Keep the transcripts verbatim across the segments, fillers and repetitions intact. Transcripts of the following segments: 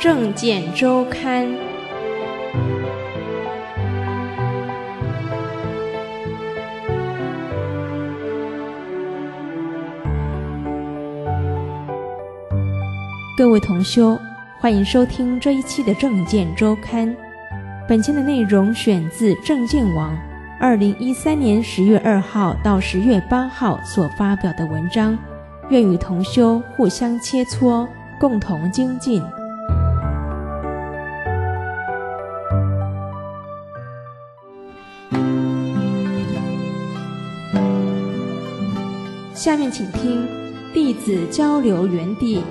证件周刊》。各位同修，欢迎收听这一期的证件周刊。本期的内容选自证件网二零一三年十月二号到十月八号所发表的文章，愿与同修互相切磋，共同精进。下面请听弟子交流园地。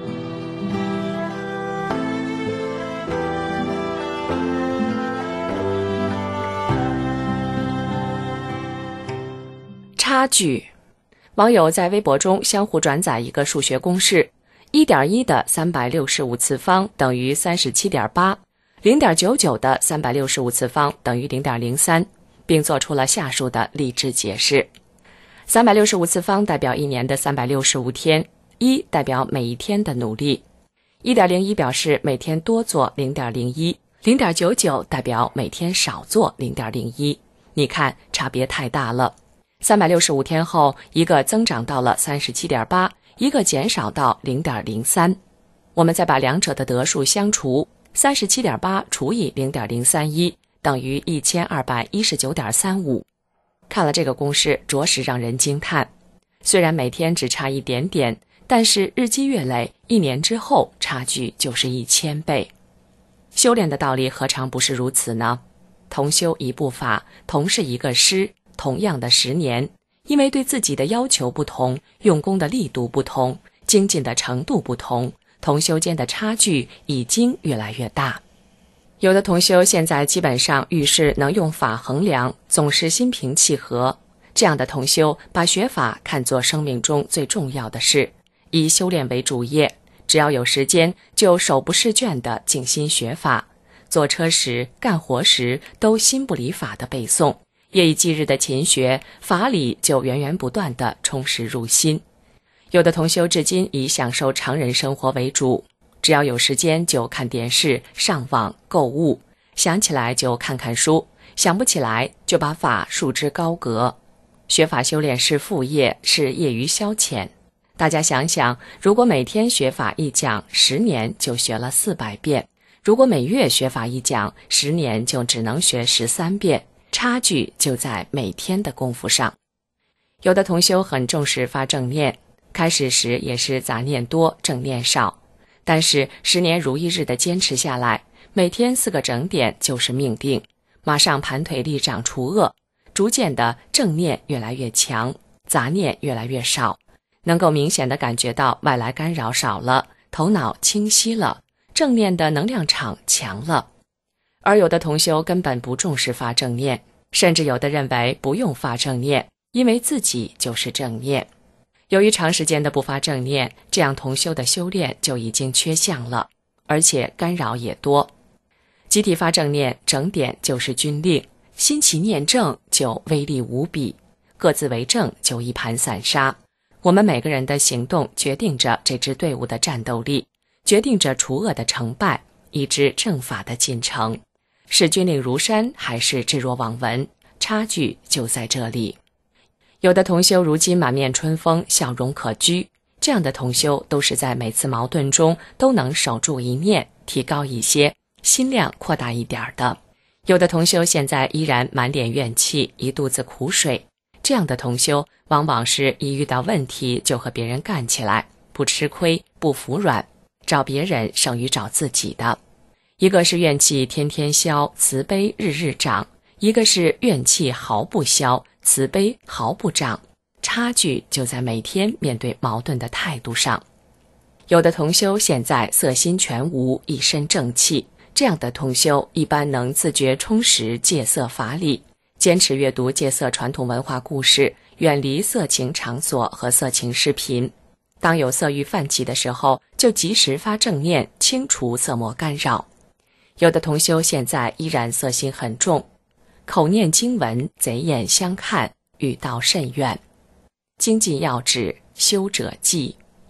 差距。网友在微博中相互转载一个数学公式： 一点一 的三百六十五次方等于 三十七点八， 零点九九 的三百六十五次方等于 零点零三， 并做出了下述的例志解释。三百六十五次方代表一年的三百六十五天，一代表每一天的努力， 一点零一 表示每天多做 零点零一， 零点九九 代表每天少做 零点零一。 你看差别太大了，三百六十五天后，一个增长到了 三十七点八， 一个减少到 零点零三。 我们再把两者的得数相除， 三十七点八 除以 零点零三一 等于 一千二百一十九点三五。 看了这个公式，着实让人惊叹。虽然每天只差一点点，但是日积月累，一年之后差距就是一千倍。修炼的道理何尝不是如此呢？同修一部法，同是一个师，同样的十年，因为对自己的要求不同，用功的力度不同，精进的程度不同，同修间的差距已经越来越大。有的同修现在基本上遇事能用法衡量，总是心平气和。这样的同修把学法看作生命中最重要的事，以修炼为主业，只要有时间就手不释卷地静心学法，坐车时干活时都心不离法的背诵，夜以继日的勤学，法理就源源不断地充实入心。有的同修至今以享受常人生活为主，只要有时间就看电视、上网、购物，想起来就看看书，想不起来就把法束之高阁。学法修炼是副业，是业余消遣。大家想想，如果每天学法一讲，十年就学了四百遍；如果每月学法一讲，十年就只能学十三遍。差距就在每天的功夫上。有的同修很重视发正念，开始时也是杂念多，正念少，但是十年如一日的坚持下来，每天四个整点就是命定，马上盘腿立掌除恶，逐渐的正念越来越强，杂念越来越少，能够明显的感觉到外来干扰少了，头脑清晰了，正念的能量场强了。而有的同修根本不重视发正念，甚至有的认为不用发正念，因为自己就是正念。由于长时间的不发正念，这样同修的修炼就已经缺项了，而且干扰也多。集体发正念，整点就是军令，心起念正就威力无比，各自为政就一盘散沙。我们每个人的行动决定着这支队伍的战斗力，决定着除恶的成败，一支正法的进程。是军令如山，还是置若罔闻，差距就在这里。有的同修如今满面春风，笑容可掬，这样的同修都是在每次矛盾中都能守住一念，提高一些，心量扩大一点的。有的同修现在依然满脸怨气，一肚子苦水，这样的同修往往是一遇到问题就和别人干起来，不吃亏，不服软，找别人胜于找自己的。一个是怨气天天消，慈悲日日长；一个是怨气毫不消，慈悲毫不长。差距就在每天面对矛盾的态度上。有的同修现在色心全无，一身正气，这样的同修一般能自觉充实戒色法理，坚持阅读戒色传统文化故事，远离色情场所和色情视频。当有色欲泛起的时候，就及时发正念，清除色魔干扰。有的同修现在依然色心很重，口念经文，贼眼相看，欲道甚远。精进要旨，修者记。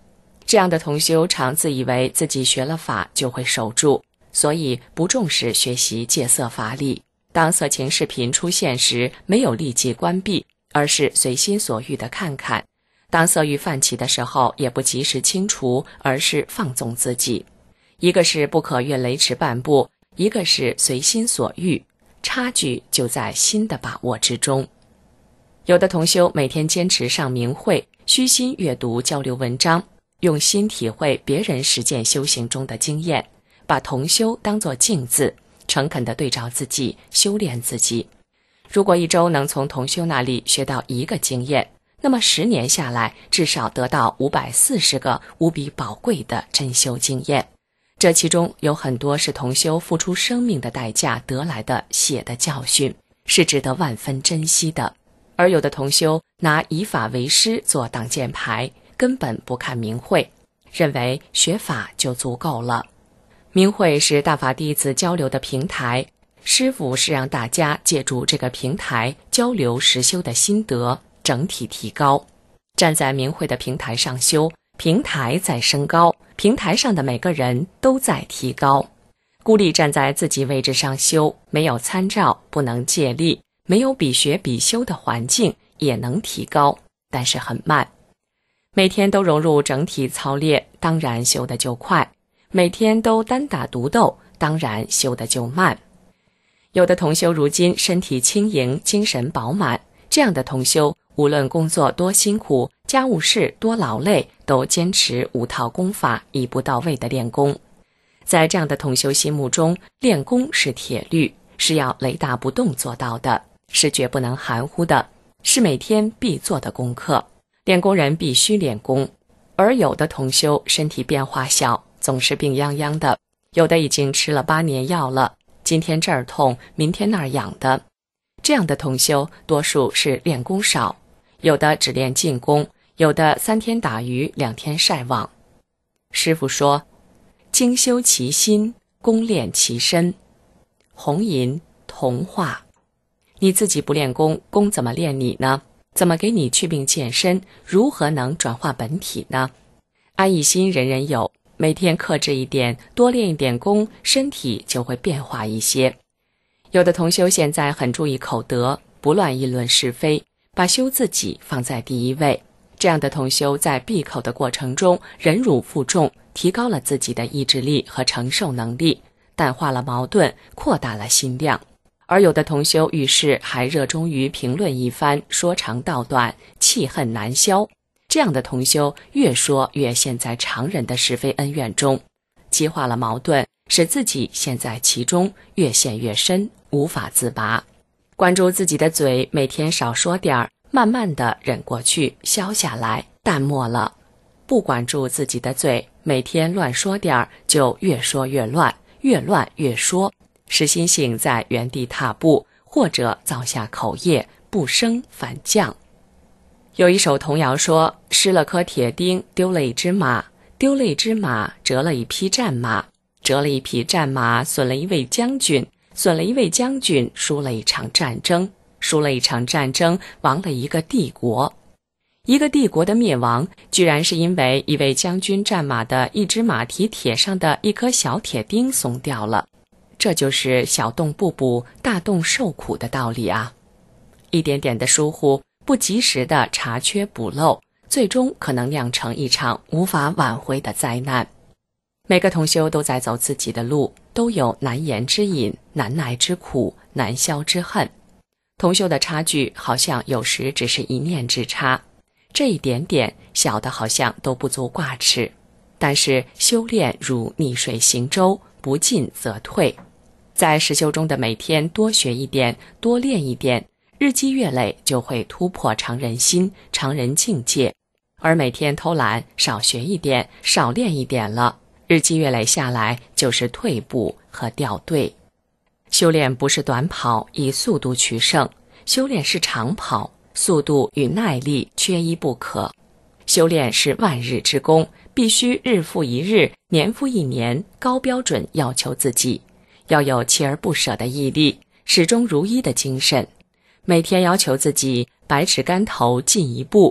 这样的同修常自以为自己学了法就会守住，所以不重视学习戒色法理。当色情视频出现时，没有立即关闭，而是随心所欲地看看。当色欲泛起的时候，也不及时清除，而是放纵自己。一个是不可越雷池半步，一个是随心所欲，差距就在心的把握之中。有的同修每天坚持上明慧，虚心阅读交流文章，用心体会别人实践修行中的经验，把同修当作镜子，诚恳地对照自己，修炼自己。如果一周能从同修那里学到一个经验，那么十年下来，至少得到五百四十个无比宝贵的真修经验。这其中有很多是同修付出生命的代价得来的血的教训，是值得万分珍惜的。而有的同修拿以法为师做挡箭牌，根本不看明慧，认为学法就足够了。明慧是大法弟子交流的平台，师父是让大家借助这个平台交流实修的心得，整体提高。站在明慧的平台上修，平台在升高，平台上的每个人都在提高。孤立站在自己位置上修，没有参照，不能借力，没有比学比修的环境，也能提高，但是很慢。每天都融入整体操练，当然修得就快；每天都单打独斗，当然修得就慢。有的同修如今身体轻盈，精神饱满，这样的同修无论工作多辛苦，家务事多劳累，都坚持五套功法，一步到位的练功。在这样的同修心目中，练功是铁律，是要雷打不动做到的，是绝不能含糊的，是每天必做的功课。练功人必须练功。而有的同修身体变化小，总是病殃殃的，有的已经吃了八年药了，今天这儿痛，明天那儿痒的。这样的同修多数是练功少，有的只练静功，有的三天打鱼两天晒网。师父说，精修其心，功练其身。红银童话，你自己不练功，功怎么练你呢？怎么给你祛病健身？如何能转化本体呢？安逸心人人有，每天克制一点，多练一点功，身体就会变化一些。有的同修现在很注意口德，不乱议论是非，把修自己放在第一位。这样的同修在闭口的过程中忍辱负重，提高了自己的意志力和承受能力，淡化了矛盾，扩大了心量。而有的同修遇事还热衷于评论一番，说长道短，气恨难消。这样的同修越说越陷在常人的是非恩怨中，激化了矛盾，使自己陷在其中，越陷越深，无法自拔。关注自己的嘴，每天少说点儿，慢慢的忍过去，消下来，淡漠了。不管住自己的嘴，每天乱说点儿，就越说越乱，越乱越说，使心性在原地踏步，或者造下口业，不升反降。有一首童谣说，失了颗铁钉，丢了一只马，丢了一只马，折了一匹战马，折了一匹战马，损了一位将军，损了一位将军，输了一场战争，输了一场战争，亡了一个帝国。一个帝国的灭亡，居然是因为一位将军战马的一只马蹄铁上的一颗小铁钉松掉了。这就是小洞不补，大洞受苦的道理啊！一点点的疏忽，不及时的查缺补漏，最终可能酿成一场无法挽回的灾难。每个同修都在走自己的路，都有难言之隐，难耐之苦，难消之恨。同修的差距好像有时只是一念之差，这一点点小的好像都不足挂齿，但是修炼如逆水行舟，不进则退。在实修中的每天多学一点，多练一点，日积月累就会突破常人心，常人境界。而每天偷懒，少学一点，少练一点了，日积月累下来就是退步和掉队。修炼不是短跑，以速度取胜，修炼是长跑，速度与耐力缺一不可。修炼是万日之功，必须日复一日，年复一年，高标准要求自己，要有锲而不舍的毅力，始终如一的精神。每天要求自己百尺竿头进一步，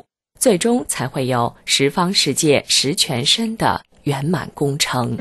最终才会有十方世界十全身的圆满功成。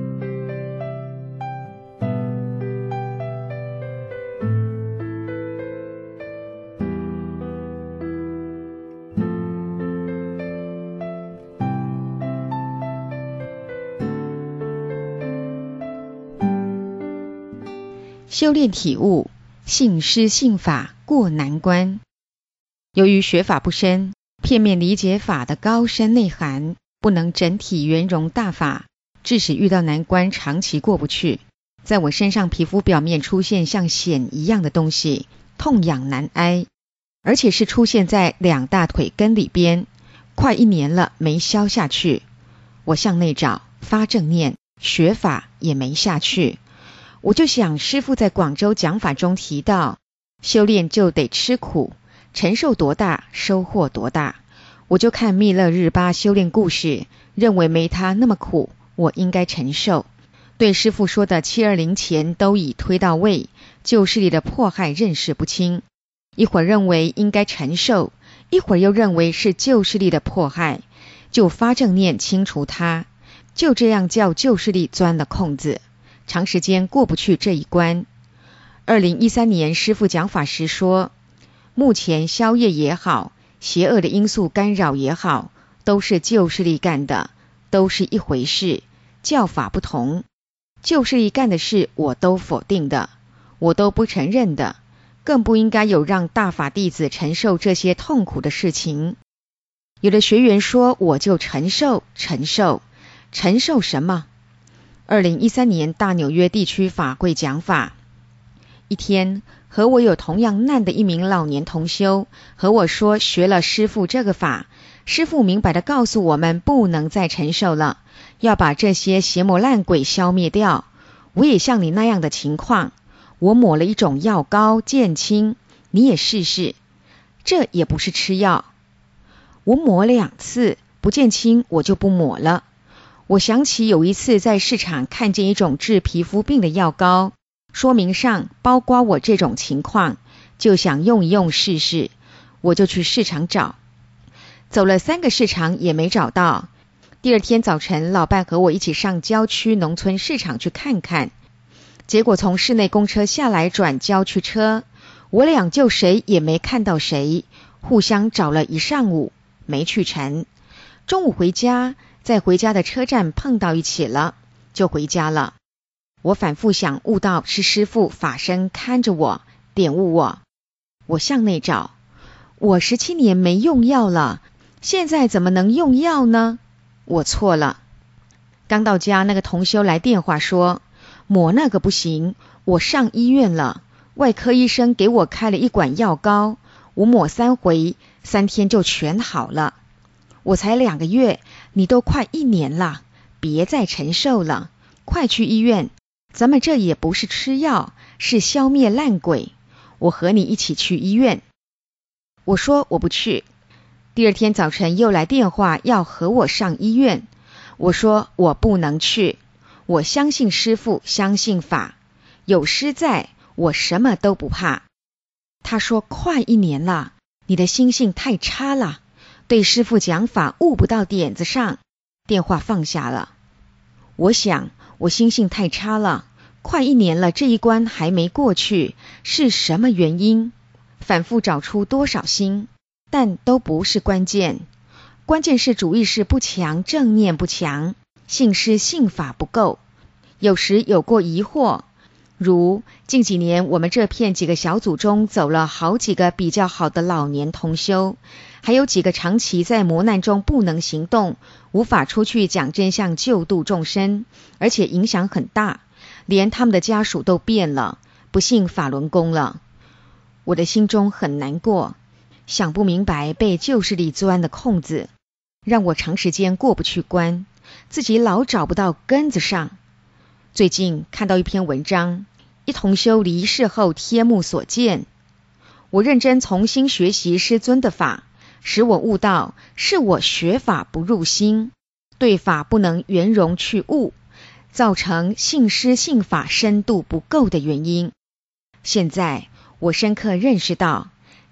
修炼体悟，信师信法过难关。由于学法不深，片面理解法的高深内涵，不能整体圆融大法，致使遇到难关长期过不去。在我身上皮肤表面出现像癣一样的东西，痛痒难挨，而且是出现在两大腿根里边，快一年了没消下去。我向内找，发正念，学法也没下去。我就想，师父在广州讲法中提到，修炼就得吃苦，承受多大，收获多大。我就看密勒日巴修炼故事，认为没他那么苦，我应该承受。对师父说的七二零前都已推到位，旧势力的迫害认识不清，一会儿认为应该承受，一会儿又认为是旧势力的迫害，就发正念清除它，就这样叫旧势力钻了空子，长时间过不去这一关。二零一三年师父讲法时说，目前宵夜也好，邪恶的因素干扰也好，都是旧势力干的，都是一回事，教法不同。旧势力干的事我都否定的，我都不承认的，更不应该有让大法弟子承受这些痛苦的事情。有的学员说，我就承受承受承受什么？二零一三年大纽约地区法会讲法，一天和我有同样难的一名老年同修和我说，学了师父这个法，师父明白地告诉我们不能再承受了，要把这些邪魔烂鬼消灭掉。我也像你那样的情况，我抹了一种药膏减轻，你也试试。这也不是吃药，我抹两次不减轻，我就不抹了。我想起有一次在市场看见一种治皮肤病的药膏，说明上包括我这种情况，就想用一用试试，我就去市场找，走了三个市场也没找到。第二天早晨，老伴和我一起上郊区农村市场去看看，结果从市内公车下来转郊区车，我俩就谁也没看到谁，互相找了一上午没去成。中午回家，在回家的车站碰到一起了，就回家了。我反复想，悟到是师父法身看着我，点悟我。我向内找，我十七年没用药了，现在怎么能用药呢？我错了。刚到家，那个同修来电话说，抹那个不行，我上医院了，外科医生给我开了一管药膏，我抹三回，三天就全好了。我才两个月，你都快一年了，别再承受了，快去医院，咱们这也不是吃药，是消灭烂鬼，我和你一起去医院。我说我不去。第二天早晨又来电话要和我上医院，我说我不能去，我相信师父，相信法，有师在，我什么都不怕。他说快一年了，你的心性太差了，对师父讲法悟不到点子上。电话放下了。我想我心性太差了，快一年了，这一关还没过去，是什么原因？反复找出多少心，但都不是关键，关键是主意识不强，正念不强，信师信法不够。有时有过疑惑，如近几年我们这片几个小组中走了好几个比较好的老年同修，还有几个长期在磨难中不能行动，无法出去讲真相救度众生，而且影响很大，连他们的家属都变了，不信法轮功了。我的心中很难过，想不明白被旧势力钻的空子，让我长时间过不去关，自己老找不到根子上。最近看到一篇文章，一同修离世后贴目所见，我认真重新学习师尊的法，使我悟到是我学法不入心，对法不能圆融去悟，造成信师信法深度不够的原因。现在我深刻认识到，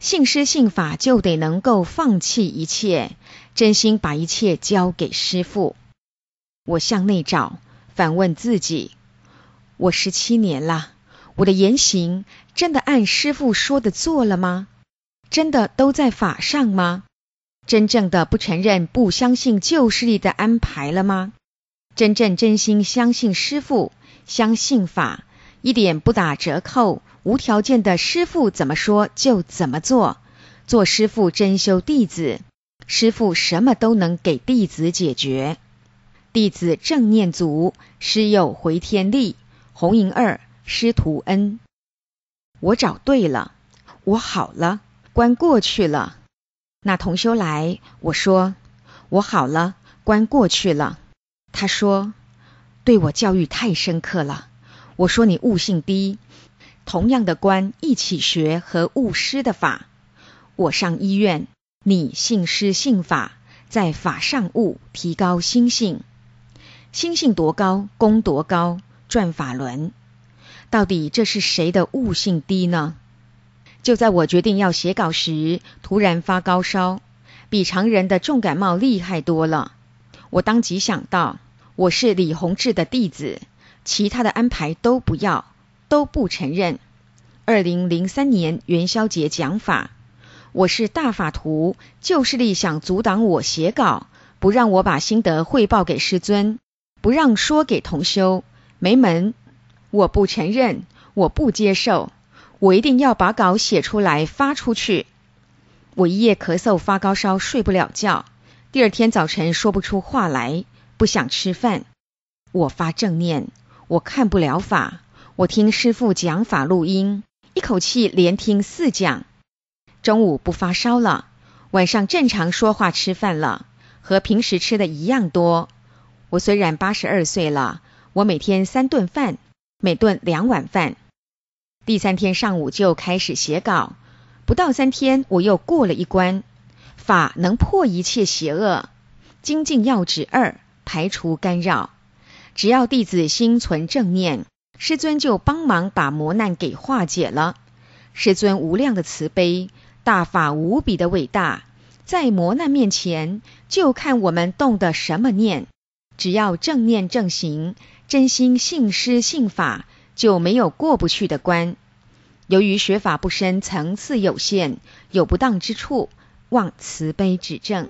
信师信法就得能够放弃一切，真心把一切交给师父。我向内找，反问自己，我十七年了，我的言行真的按师父说的做了吗？真的都在法上吗？真正的不承认、不相信旧势力的安排了吗？真正真心相信师父，相信法，一点不打折扣，无条件的师父怎么说就怎么做，做师父真修弟子，师父什么都能给弟子解决。弟子正念足，师有回天力，红银二，师徒恩。我找对了，我好了，关过去了。那同修来，我说我好了，关过去了。他说对我教育太深刻了。我说你悟性低，同样的关一起学和悟师的法。我上医院，你信师信法，在法上悟，提高心性。心性多高，功多高，转法轮。到底这是谁的悟性低呢？就在我决定要写稿时，突然发高烧，比常人的重感冒厉害多了。我当即想到，我是李洪志的弟子，其他的安排都不要，都不承认。二零零三年元宵节讲法，我是大法徒，旧势力想阻挡我写稿，不让我把心得汇报给师尊，不让说给同修，没门！我不承认，我不接受，我一定要把稿写出来发出去。我一夜咳嗽发高烧，睡不了觉，第二天早晨说不出话来，不想吃饭。我发正念，我看不了法，我听师父讲法录音，一口气连听四讲。中午不发烧了，晚上正常说话吃饭了，和平时吃的一样多。我虽然八十二岁了，我每天三顿饭，每顿两碗饭。第三天上午就开始写稿，不到三天我又过了一关。法能破一切邪恶，精进要旨二，排除干扰。只要弟子心存正念，师尊就帮忙把磨难给化解了。师尊无量的慈悲，大法无比的伟大，在磨难面前，就看我们动的什么念。只要正念正行，真心信师信法，就没有过不去的关。由于学法不深，层次有限，有不当之处，望慈悲指正。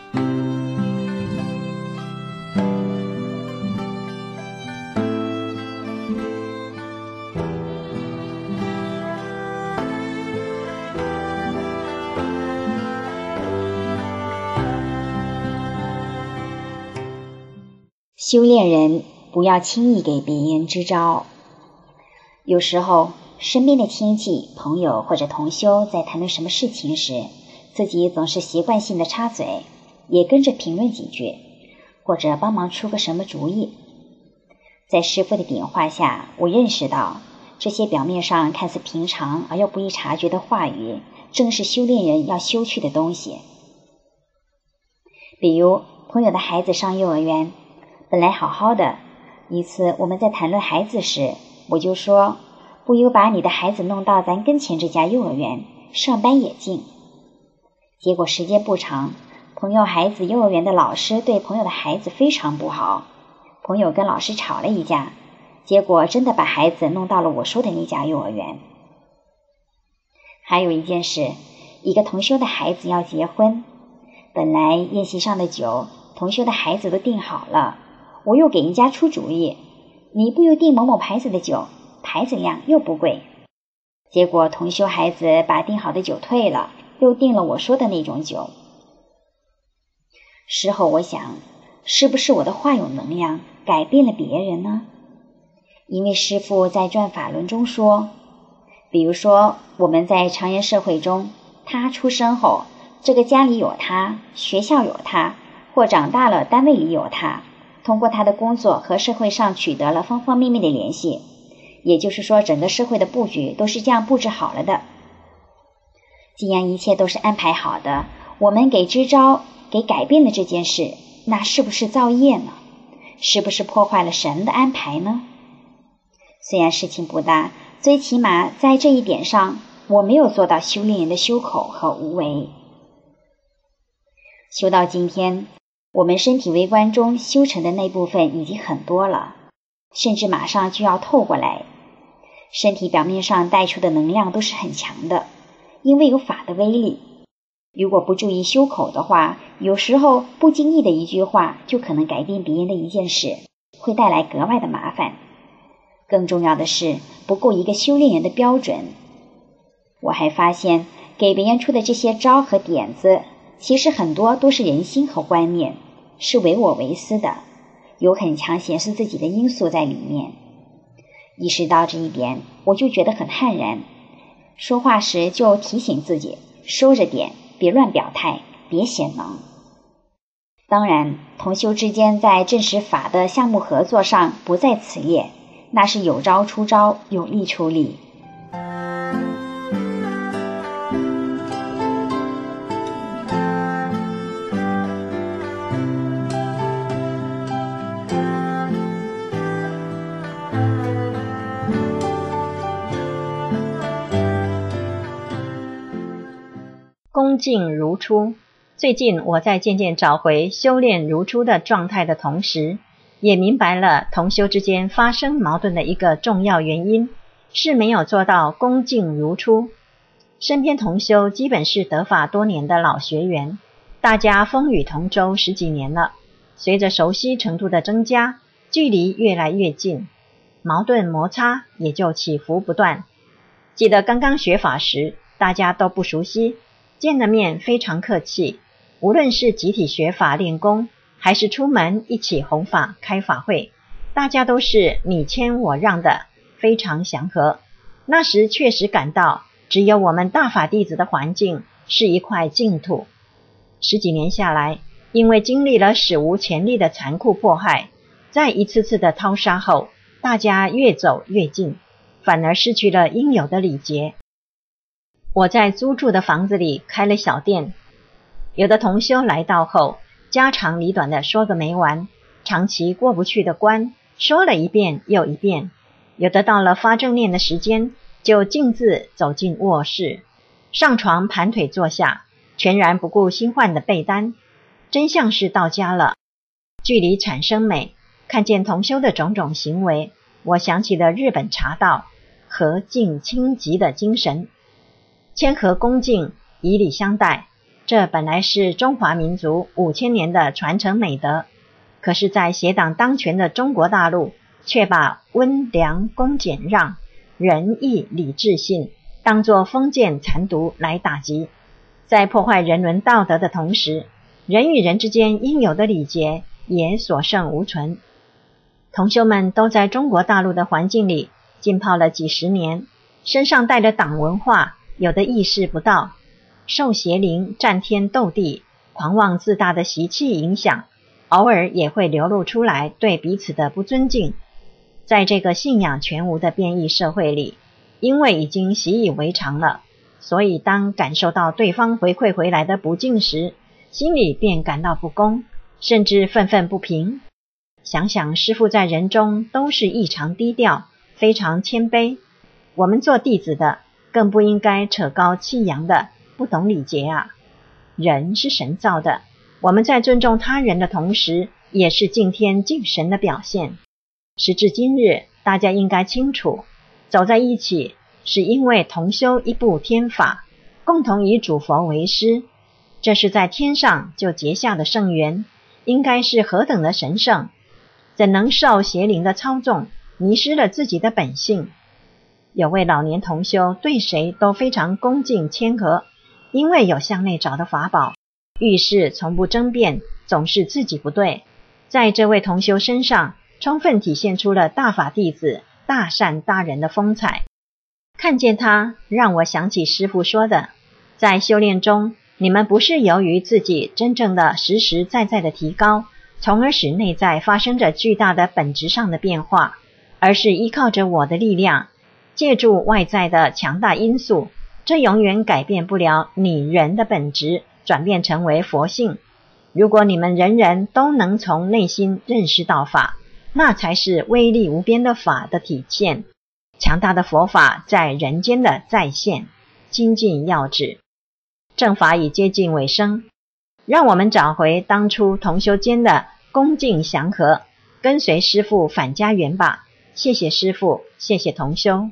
修炼人不要轻易给别人支招。有时候身边的亲戚、朋友或者同修在谈论什么事情时，自己总是习惯性的插嘴，也跟着评论几句，或者帮忙出个什么主意。在师父的点化下，我认识到这些表面上看似平常而又不易察觉的话语，正是修炼人要修去的东西。比如朋友的孩子上幼儿园，本来好好的，一次我们在谈论孩子时，我就说，不如把你的孩子弄到咱跟前这家幼儿园，上班也近。结果时间不长，朋友孩子幼儿园的老师对朋友的孩子非常不好，朋友跟老师吵了一架，结果真的把孩子弄到了我说的那家幼儿园。还有一件事，一个同修的孩子要结婚，本来宴席上的酒同修的孩子都订好了，我又给人家出主意，你不如订某某牌子的酒，牌子量又不贵。结果同修孩子把订好的酒退了，又订了我说的那种酒。事后我想，是不是我的话有能量，改变了别人呢？因为师父在转法轮中说，比如说我们在常人社会中，他出生后，这个家里有他，学校有他，或长大了单位里有他，通过他的工作和社会上取得了方方面面的联系，也就是说整个社会的布局都是这样布置好了的。既然一切都是安排好的，我们给支招给改变了这件事，那是不是造业呢？是不是破坏了神的安排呢？虽然事情不大，最起码在这一点上， 我没有做到修炼人的修口和无为。修到今天，我们身体微观中修成的那部分已经很多了，甚至马上就要透过来。身体表面上带出的能量都是很强的，因为有法的威力。如果不注意修口的话，有时候不经意的一句话就可能改变别人的一件事，会带来格外的麻烦。更重要的是，不够一个修炼人的标准。我还发现，给别人出的这些招和点子，其实很多都是人心和观念，是唯我唯私的，有很强显示自己的因素在里面。意识到这一点，我就觉得很悍然，说话时就提醒自己收着点，别乱表态，别显能。当然，同修之间在证实法的项目合作上不在此列，那是有招出招，有力出力。 恭敬如初。最近我在渐渐找回修炼如初的状态的同时，也明白了同修之间发生矛盾的一个重要原因，是没有做到恭敬如初。身边同修基本是得法多年的老学员，大家风雨同舟十几年了，随着熟悉程度的增加，距离越来越近，矛盾摩擦也就起伏不断。记得刚刚学法时，大家都不熟悉，见了面非常客气，无论是集体学法练功，还是出门一起弘法开法会，大家都是你谦我让的，非常祥和。那时确实感到只有我们大法弟子的环境是一块净土。十几年下来，因为经历了史无前例的残酷迫害，在一次次的掏沙后，大家越走越近，反而失去了应有的礼节。我在租住的房子里开了小店，有的同修来到后，家长里短的说个没完，长期过不去的关，说了一遍又一遍。有的到了发正念的时间，就径自走进卧室，上床盘腿坐下，全然不顾新换的被单，真像是到家了。距离产生美，看见同修的种种行为，我想起了日本茶道和敬清寂的精神，谦和恭敬，以礼相待，这本来是中华民族五千年的传承美德，可是在邪党当权的中国大陆，却把温良恭俭让、仁义礼智信当作封建残毒来打击。在破坏人伦道德的同时，人与人之间应有的礼节也所剩无存。同修们都在中国大陆的环境里浸泡了几十年，身上带着党文化，有的意识不到，受邪灵战天斗地、狂妄自大的习气影响，偶尔也会流露出来对彼此的不尊敬。在这个信仰全无的变异社会里，因为已经习以为常了，所以当感受到对方回馈回来的不敬时，心里便感到不公，甚至愤愤不平。想想师父在人中都是异常低调，非常谦卑，我们做弟子的更不应该扯高气扬的，不懂礼节啊！人是神造的，我们在尊重他人的同时，也是敬天敬神的表现。时至今日，大家应该清楚，走在一起是因为同修一部天法，共同以主佛为师，这是在天上就结下的圣缘，应该是何等的神圣，怎能受邪灵的操纵，迷失了自己的本性？有位老年同修对谁都非常恭敬谦和，因为有向内找的法宝，遇事从不争辩，总是自己不对。在这位同修身上，充分体现出了大法弟子大善大仁的风采。看见他，让我想起师父说的，在修炼中，你们不是由于自己真正的实实在在的提高，从而使内在发生着巨大的本质上的变化，而是依靠着我的力量，借助外在的强大因素，这永远改变不了你人的本质，转变成为佛性。如果你们人人都能从内心认识到法，那才是威力无边的法的体现，强大的佛法在人间的再现， 精进要旨。正法已接近尾声，让我们找回当初同修间的恭敬祥和，跟随师父返家园吧。谢谢师父，谢谢同修。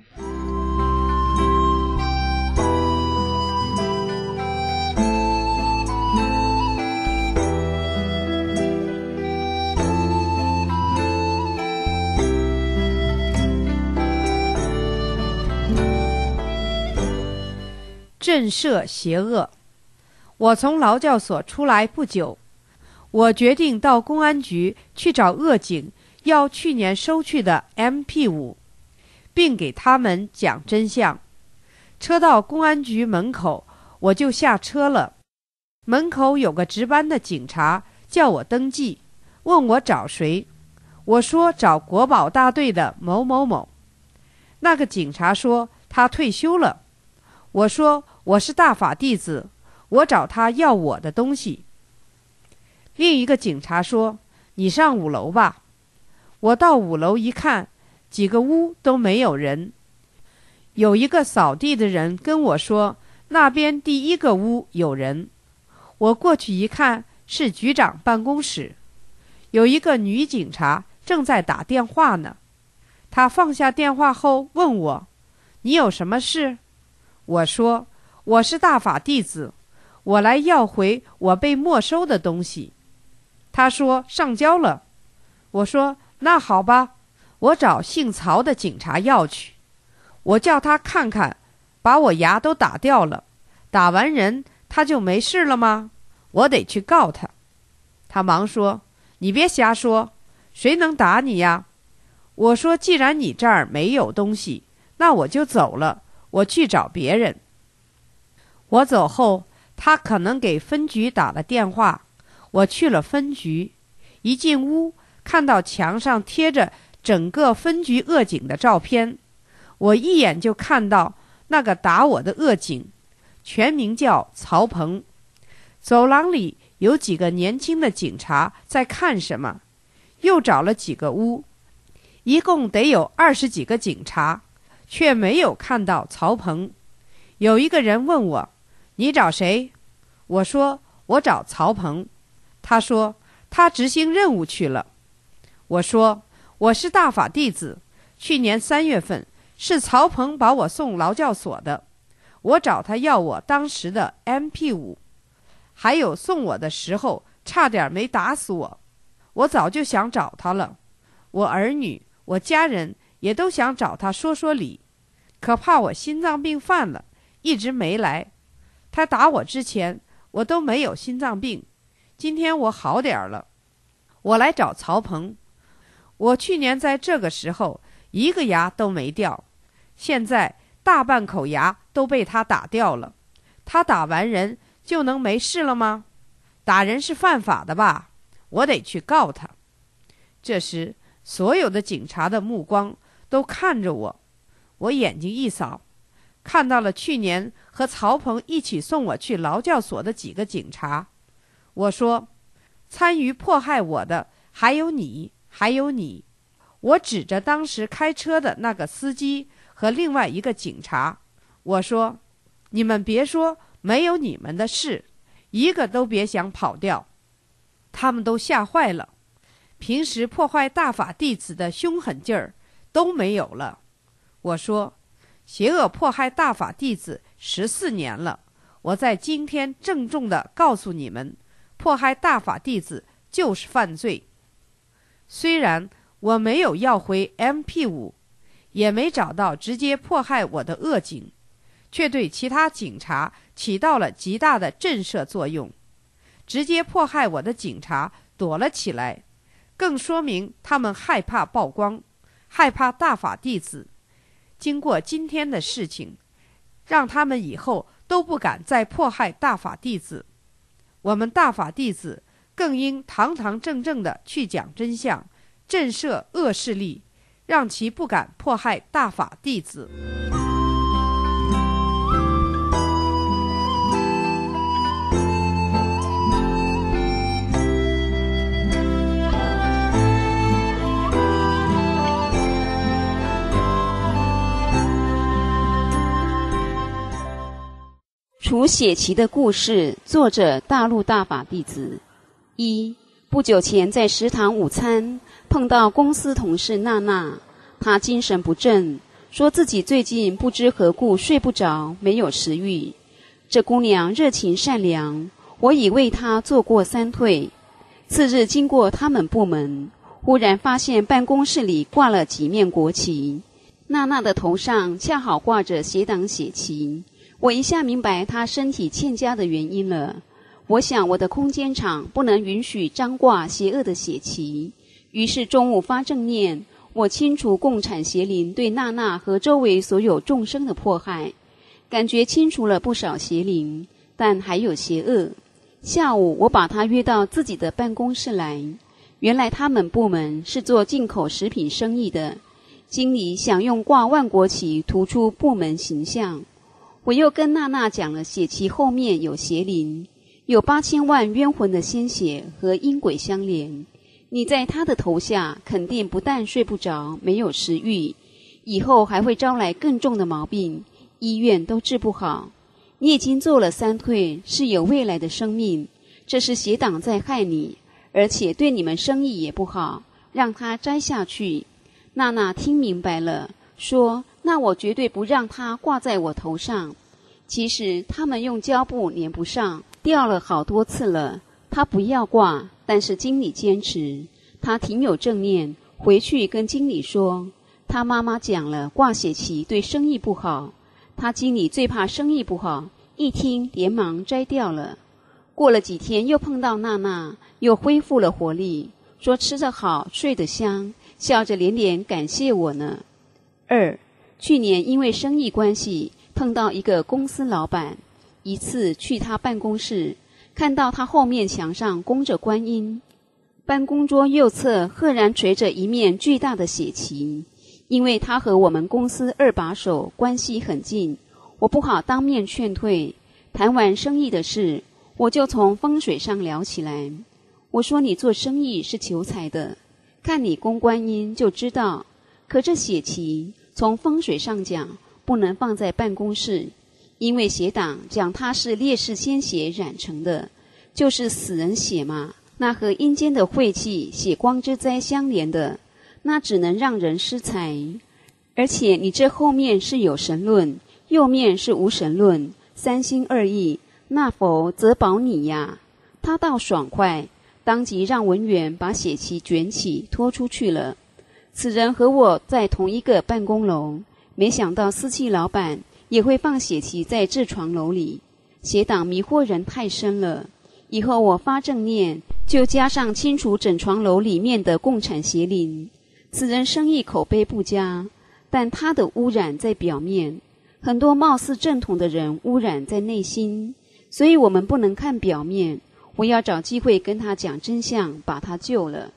震慑邪恶。我从劳教所出来不久，我决定到公安局去找恶警要去年收去的 M P 五， 并给他们讲真相。车到公安局门口，我就下车了。门口有个值班的警察叫我登记，问我找谁。我说找国保大队的某某某。那个警察说他退休了。我说我是大法弟子，我找他要我的东西。另一个警察说你上五楼吧。我到五楼一看，几个屋都没有人。有一个扫地的人跟我说那边第一个屋有人。我过去一看，是局长办公室，有一个女警察正在打电话呢。她放下电话后问我，你有什么事？我说我是大法弟子，我来要回我被没收的东西。他说上交了。我说那好吧，我找姓曹的警察要去。我叫他看看，把我牙都打掉了，打完人他就没事了吗？我得去告他。他忙说你别瞎说，谁能打你呀？我说既然你这儿没有东西，那我就走了，我去找别人。我走后，他可能给分局打了电话。我去了分局，一进屋，看到墙上贴着整个分局恶警的照片。我一眼就看到那个打我的恶警，全名叫曹鹏。走廊里有几个年轻的警察在看什么，又找了几个屋，一共得有二十几个警察，却没有看到曹鹏。有一个人问我，你找谁？我说我找曹鹏。他说他执行任务去了。我说我是大法弟子，去年三月份是曹鹏把我送劳教所的，我找他要我当时的 M P 五， 还有送我的时候差点没打死我。我早就想找他了，我儿女我家人也都想找他说说理，可怕我心脏病犯了，一直没来。他打我之前我都没有心脏病，今天我好点了，我来找曹鹏。我去年在这个时候一个牙都没掉，现在大半口牙都被他打掉了。他打完人就能没事了吗？打人是犯法的吧？我得去告他。这时所有的警察的目光都看着我，我眼睛一扫，看到了去年和曹鹏一起送我去劳教所的几个警察。我说参与迫害我的还有你，还有你。我指着当时开车的那个司机和另外一个警察，我说你们别说没有你们的事，一个都别想跑掉。他们都吓坏了，平时破坏大法弟子的凶狠劲儿都没有了。我说邪恶迫害大法弟子十四年了，我在今天郑重地告诉你们，迫害大法弟子就是犯罪。虽然我没有要回 M P 五， 也没找到直接迫害我的恶警，却对其他警察起到了极大的震慑作用。直接迫害我的警察躲了起来，更说明他们害怕曝光，害怕大法弟子。经过今天的事情，让他们以后都不敢再迫害大法弟子。我们大法弟子更应堂堂正正地去讲真相，震慑恶势力，让其不敢迫害大法弟子。 除血期的故事，作者大陆大法弟子。一，不久前在食堂午餐碰到公司同事娜娜，她精神不振，说自己最近不知何故睡不着，没有食欲。这姑娘热情善良，我已为她做过三退。次日经过他们部门，忽然发现办公室里挂了几面国旗，娜娜的头上恰好挂着邪党血旗。我一下明白她身体欠佳的原因了。我想我的空间场不能允许张挂邪恶的血旗，于是中午发正念，我清除共产邪灵对娜娜和周围所有众生的迫害，感觉清除了不少邪灵，但还有邪恶。下午我把她约到自己的办公室来，原来他们部门是做进口食品生意的，经理想用挂万国旗突出部门形象。我又跟娜娜讲了血旗后面有邪灵，有八千万冤魂的鲜血和阴鬼相连，你在他的头下肯定不但睡不着，没有食欲，以后还会招来更重的毛病，医院都治不好。你已经做了三退，是有未来的生命，这是邪党在害你，而且对你们生意也不好，让他摘下去。娜娜听明白了，说那我绝对不让它挂在我头上。其实他们用胶布粘不上，掉了好多次了。他不要挂，但是经理坚持。他挺有正念，回去跟经理说，他妈妈讲了挂血旗对生意不好。他经理最怕生意不好，一听连忙摘掉了。过了几天又碰到娜娜，又恢复了活力，说吃得好，睡得香，笑着连连感谢我呢。二，去年因为生意关系碰到一个公司老板，一次去他办公室，看到他后面墙上供着观音，办公桌右侧赫然垂着一面巨大的血旗。因为他和我们公司二把手关系很近，我不好当面劝退。谈完生意的事，我就从风水上聊起来。我说你做生意是求财的，看你供观音就知道，可这血旗从风水上讲不能放在办公室，因为邪党讲它是烈士鲜血染成的，就是死人血嘛，那和阴间的晦气血光之灾相连的，那只能让人失财。而且你这后面是有神论，右面是无神论，三心二意，那佛则保你呀。他倒爽快，当即让文员把血旗卷起拖出去了。此人和我在同一个办公楼，没想到私企老板也会放血旗在痔床楼里，邪党迷惑人太深了。以后我发正念，就加上清除整床楼里面的共产邪灵。此人生意口碑不佳，但他的污染在表面，很多貌似正统的人污染在内心，所以我们不能看表面，我要找机会跟他讲真相，把他救了。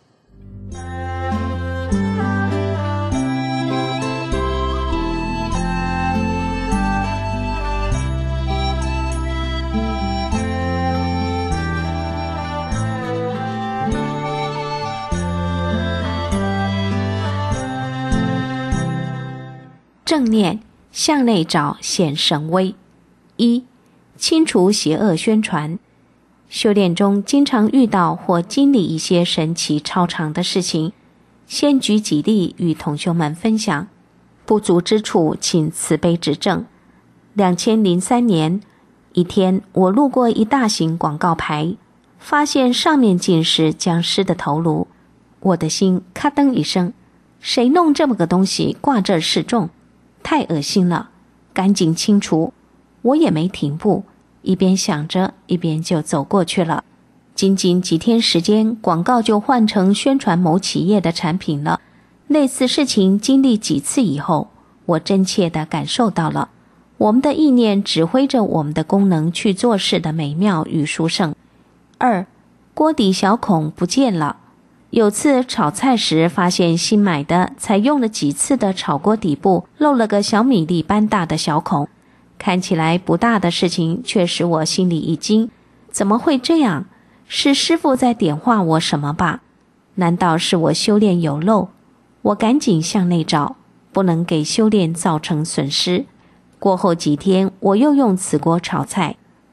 正念向内找显神威。一、清除邪恶宣传。修炼中经常遇到或经历一些神奇超常的事情，先举几例与同修们分享，不足之处请慈悲指正。二千零三年一天，我路过一大型广告牌，发现上面竟是僵尸的头颅，我的心咔噔一声，谁弄这么个东西挂这儿示众，太恶心了，赶紧清除。我也没停步，一边想着一边就走过去了。仅仅几天时间，广告就换成宣传某企业的产品了。类似事情经历几次以后，我真切地感受到了我们的意念指挥着我们的功能去做事的美妙与殊胜。二、锅底小孔不见了。有次炒菜时发现新买的才用了几次的炒锅底部漏了个小米粒般大的小孔，看起来不大的事情却使我心里一惊，怎么会这样？是师父在点化我什么吧？难道是我修炼有漏？我赶紧向内找，不能给修炼造成损失。过后几天，我又用此锅炒菜，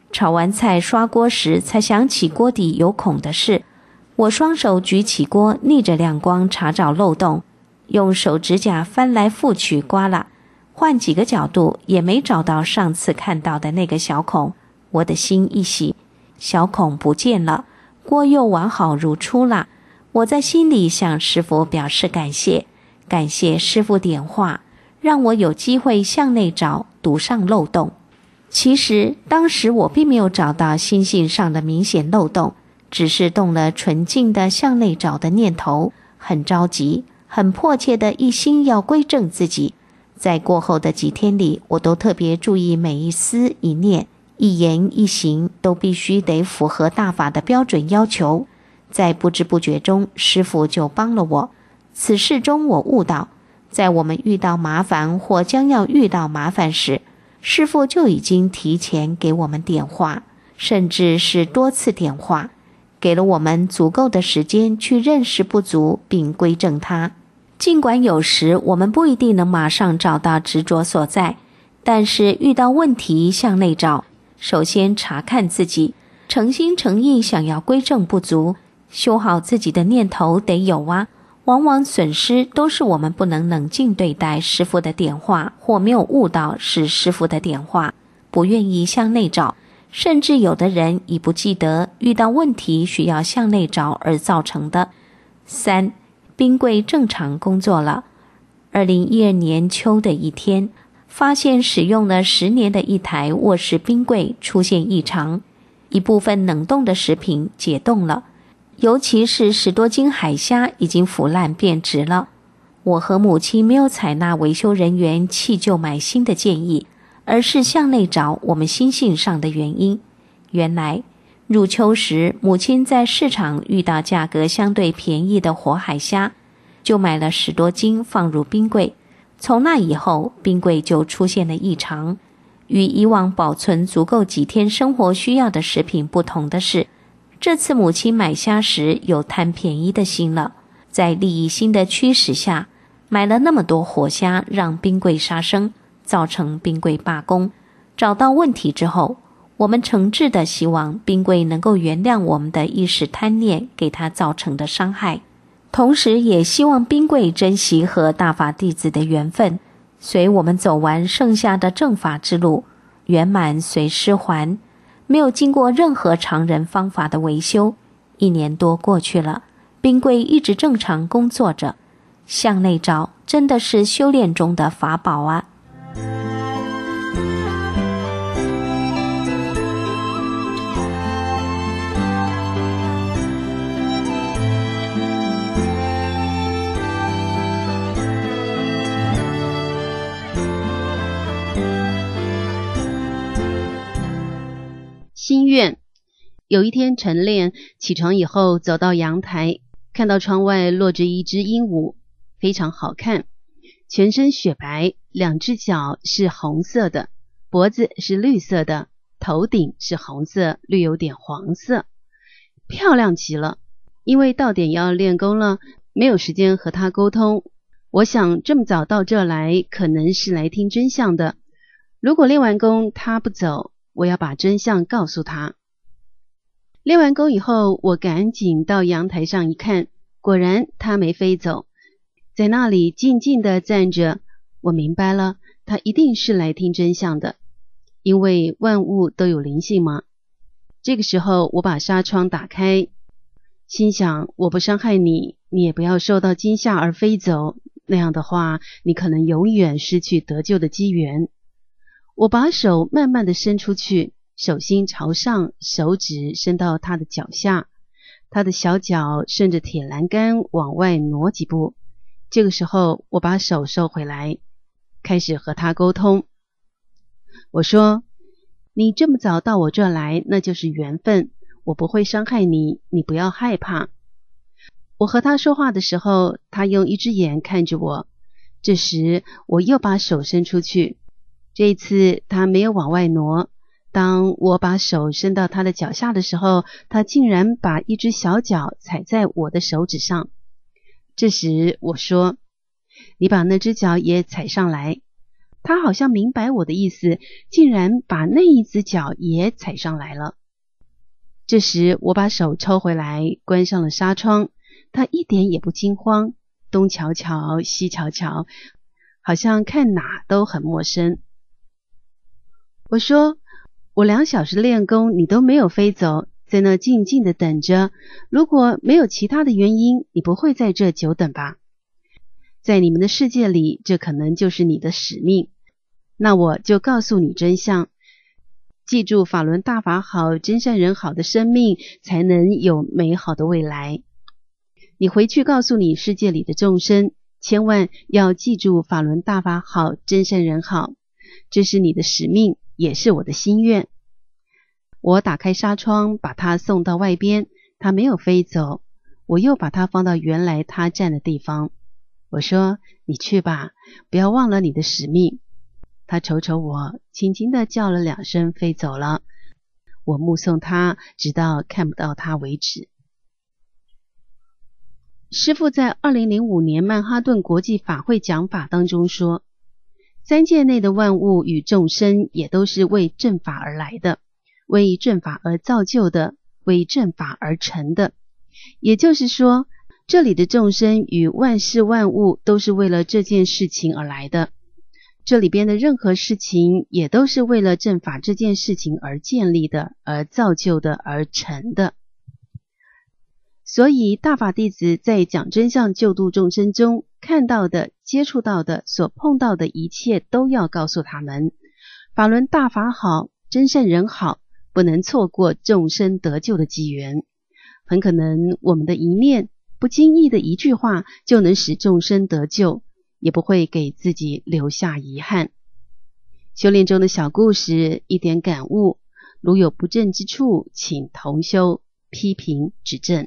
炒完菜刷锅时才想起锅底有孔的事。我双手举起锅，逆着亮光查找漏洞，用手指甲翻来覆去刮了，换几个角度也没找到上次看到的那个小孔。我的心一喜，小孔不见了，锅又完好如初了。我在心里向师父表示感谢，感谢师父点化，让我有机会向内找，堵上漏洞。其实当时我并没有找到心性上的明显漏洞，只是动了纯净的向内找的念头，很着急，很迫切的一心要归正自己。在过后的几天里，我都特别注意每一思一念、一言一行都必须得符合大法的标准要求。在不知不觉中，师父就帮了我。此事中我悟到，在我们遇到麻烦或将要遇到麻烦时，师父就已经提前给我们点化，甚至是多次点化，给了我们足够的时间去认识不足并归正它。尽管有时我们不一定能马上找到执着所在，但是遇到问题向内找，首先查看自己，诚心诚意想要归正不足，修好自己的念头得有啊。往往损失都是我们不能冷静对待师父的点化，或没有悟到是师父的点化，不愿意向内找，甚至有的人已不记得遇到问题需要向内找而造成的。三，冰柜正常工作了。二零一二年秋的一天，发现使用了十年的一台卧室冰柜出现异常，一部分冷冻的食品解冻了，尤其是十多斤海虾已经腐烂变质了。我和母亲没有采纳维修人员弃旧买新的建议，而是向内找我们心性上的原因。原来入秋时，母亲在市场遇到价格相对便宜的活海虾，就买了十多斤放入冰柜。从那以后，冰柜就出现了异常。与以往保存足够几天生活需要的食品不同的是，这次母亲买虾时有贪便宜的心了，在利益心的驱使下，买了那么多活虾，让冰柜杀生，造成冰柜罢工。找到问题之后，我们诚挚地希望冰柜能够原谅我们的一时贪念给它造成的伤害，同时也希望冰柜珍惜和大法弟子的缘分，随我们走完剩下的正法之路，圆满随师还。没有经过任何常人方法的维修，一年多过去了，冰柜一直正常工作着。向内找真的是修炼中的法宝啊！ 心愿。有一天晨练起床以后，走到阳台，看到窗外落着一只鹦鹉，非常好看，全身雪白，两只脚是红色的，脖子是绿色的，头顶是红色，略有点黄色，漂亮极了。因为到点要练功了，没有时间和他沟通。我想这么早到这来，可能是来听真相的。如果练完功他不走，我要把真相告诉他。练完功以后，我赶紧到阳台上一看，果然他没飞走，在那里静静地站着。我明白了，他一定是来听真相的，因为万物都有灵性嘛。这个时候我把纱窗打开，心想我不伤害你，你也不要受到惊吓而飞走，那样的话你可能永远失去得救的机缘。我把手慢慢地伸出去，手心朝上，手指伸到他的脚下，他的小脚顺着铁栏杆往外挪几步。这个时候我把手收回来，开始和他沟通。我说，你这么早到我这来，那就是缘分，我不会伤害你，你不要害怕。我和他说话的时候，他用一只眼看着我，这时我又把手伸出去，这一次他没有往外挪。当我把手伸到他的脚下的时候，他竟然把一只小脚踩在我的手指上。这时我说，你把那只脚也踩上来。 他好像明白我的意思，竟然把那一只脚也踩上来了。这时我把手抽回来，关上了纱窗，他一点也不惊慌，东瞧瞧西瞧瞧，好像看哪都很陌生。我说，我两小时练功你都没有飞走，在那静静的等着，如果没有其他的原因，你不会在这久等吧？在你们的世界里，这可能就是你的使命。那我就告诉你真相，记住法轮大法好，真善人好的生命才能有美好的未来。你回去告诉你世界里的众生，千万要记住法轮大法好，真善人好，这是你的使命，也是我的心愿。我打开纱窗，把他送到外边，他没有飞走，我又把他放到原来他站的地方。我说，你去吧，不要忘了你的使命。他瞅瞅我，轻轻地叫了两声，飞走了。我目送他，直到看不到他为止。师父在二零零五年曼哈顿国际法会讲法当中说，三界内的万物与众生也都是为正法而来的，为正法而造就的，为正法而成的。也就是说，这里的众生与万事万物都是为了这件事情而来的，这里边的任何事情也都是为了正法这件事情而建立的，而造就的，而成的。所以大法弟子在讲真相救度众生中看到的、接触到的、所碰到的一切都要告诉他们，法轮大法好，真善人好，不能错过众生得救的机缘。很可能我们的一念，不经意的一句话就能使众生得救，也不会给自己留下遗憾。修炼中的小故事，一点感悟，如有不正之处，请同修批评指正。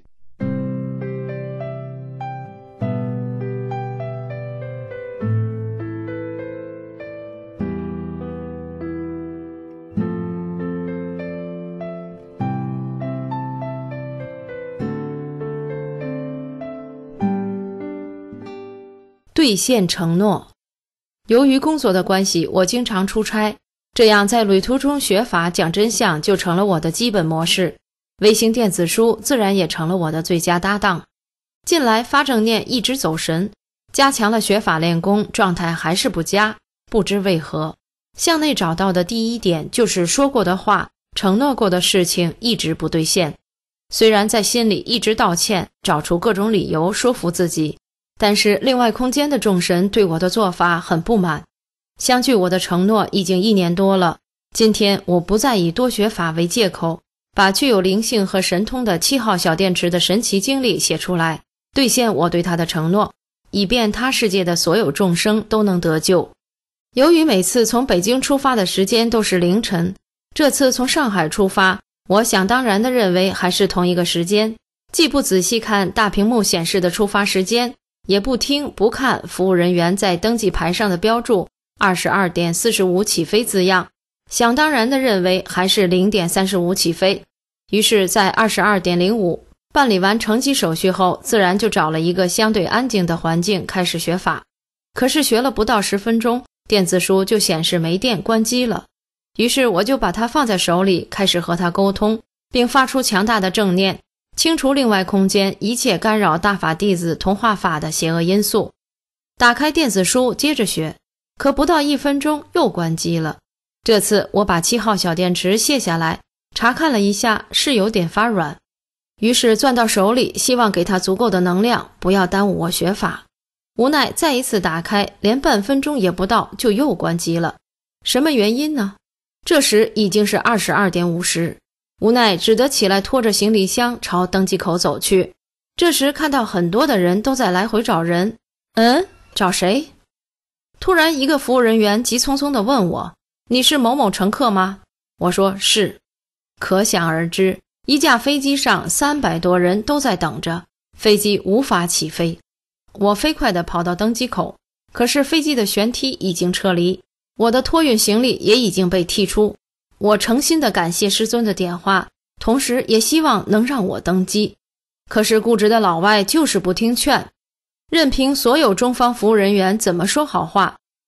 兑现承诺。由于工作的关系，我经常出差，这样在旅途中学法讲真相就成了我的基本模式。微型电子书自然也成了我的最佳搭档。近来发正念一直走神，加强了学法练功，状态还是不佳，不知为何。向内找到的第一点就是说过的话、承诺过的事情一直不兑现。虽然在心里一直道歉，找出各种理由说服自己，但是另外空间的众神对我的做法很不满。相距我的承诺已经一年多了，今天我不再以多学法为借口，把具有灵性和神通的七号小电池的神奇经历写出来，兑现我对他的承诺，以便他世界的所有众生都能得救。由于每次从北京出发的时间都是凌晨，这次从上海出发，我想当然地认为还是同一个时间，既不仔细看大屏幕显示的出发时间，也不听不看服务人员在登记牌上的标注二十二点四十五起飞字样，想当然地认为还是零点三十五起飞。于是在二十二点零五办理完乘机手续后，自然就找了一个相对安静的环境开始学法。可是学了不到十分钟，电子书就显示没电关机了。于是我就把它放在手里，开始和它沟通，并发出强大的正念，清除另外空间一切干扰大法弟子同化法的邪恶因素。打开电子书接着学，可不到一分钟又关机了。这次我把七号小电池卸下来，查看了一下，是有点发软，于是攥到手里，希望给它足够的能量，不要耽误我学法。无奈再一次打开，连半分钟也不到就又关机了。什么原因呢？这时已经是二十二点五十，无奈只得起来拖着行李箱朝登机口走去。这时看到很多的人都在来回找人。嗯，找谁？突然一个服务人员急匆匆地问我，你是某某乘客吗？我说是。可想而知，一架飞机上三百多人都在等着，飞机无法起飞。我飞快地跑到登机口，可是飞机的舷梯已经撤离，我的托运行李也已经被剔出。我诚心地感谢师尊的点化，同时也希望能让我登机。可是固执的老外就是不听劝，任凭所有中方服务人员怎么说好话，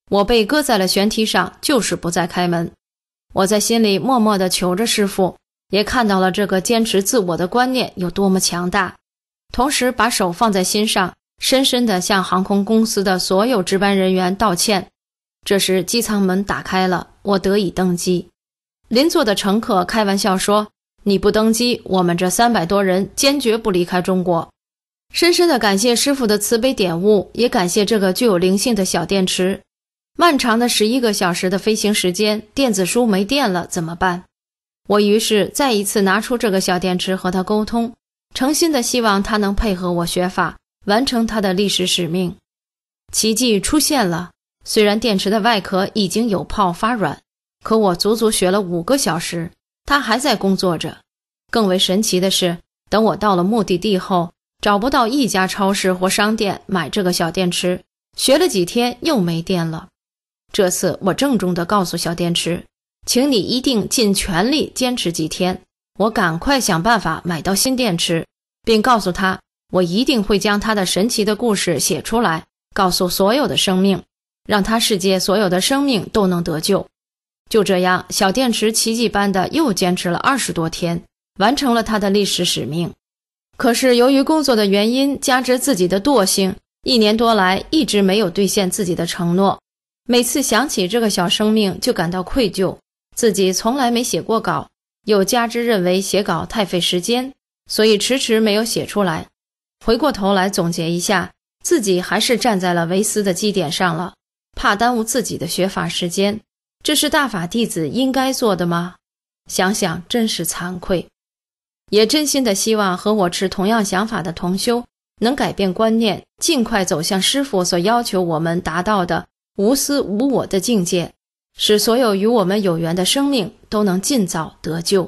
我被搁在了舷梯上，就是不再开门。我在心里默默地求着师父，也看到了这个坚持自我的观念有多么强大，同时把手放在心上，深深地向航空公司的所有值班人员道歉。这时机舱门打开了，我得以登机。邻座的乘客开玩笑说，你不登机，我们这三百多人坚决不离开中国。深深地感谢师父的慈悲点悟，也感谢这个具有灵性的小电池。漫长的十一个小时的飞行时间，电子书没电了怎么办？我于是再一次拿出这个小电池和他沟通，诚心的希望他能配合我学法，完成他的历史使命。奇迹出现了，虽然电池的外壳已经有泡发软，可我足足学了五个小时，它还在工作着。更为神奇的是，等我到了目的地后，找不到一家超市或商店买这个小电池，学了几天又没电了。这次我郑重地告诉小电池，请你一定尽全力坚持几天，我赶快想办法买到新电池，并告诉他，我一定会将他的神奇的故事写出来，告诉所有的生命，让他世界所有的生命都能得救。就这样，小电池奇迹般的又坚持了二十多天，完成了他的历史使命。可是由于工作的原因，加之自己的惰性，一年多来一直没有兑现自己的承诺。每次想起这个小生命就感到愧疚，自己从来没写过稿，又加之认为写稿太费时间，所以迟迟没有写出来。回过头来总结一下，自己还是站在了唯思的基点上了，怕耽误自己的学法时间。这是大法弟子应该做的吗？想想真是惭愧。也真心的希望和我持同样想法的同修能改变观念，尽快走向师父所要求我们达到的无私无我的境界，使所有与我们有缘的生命都能尽早得救。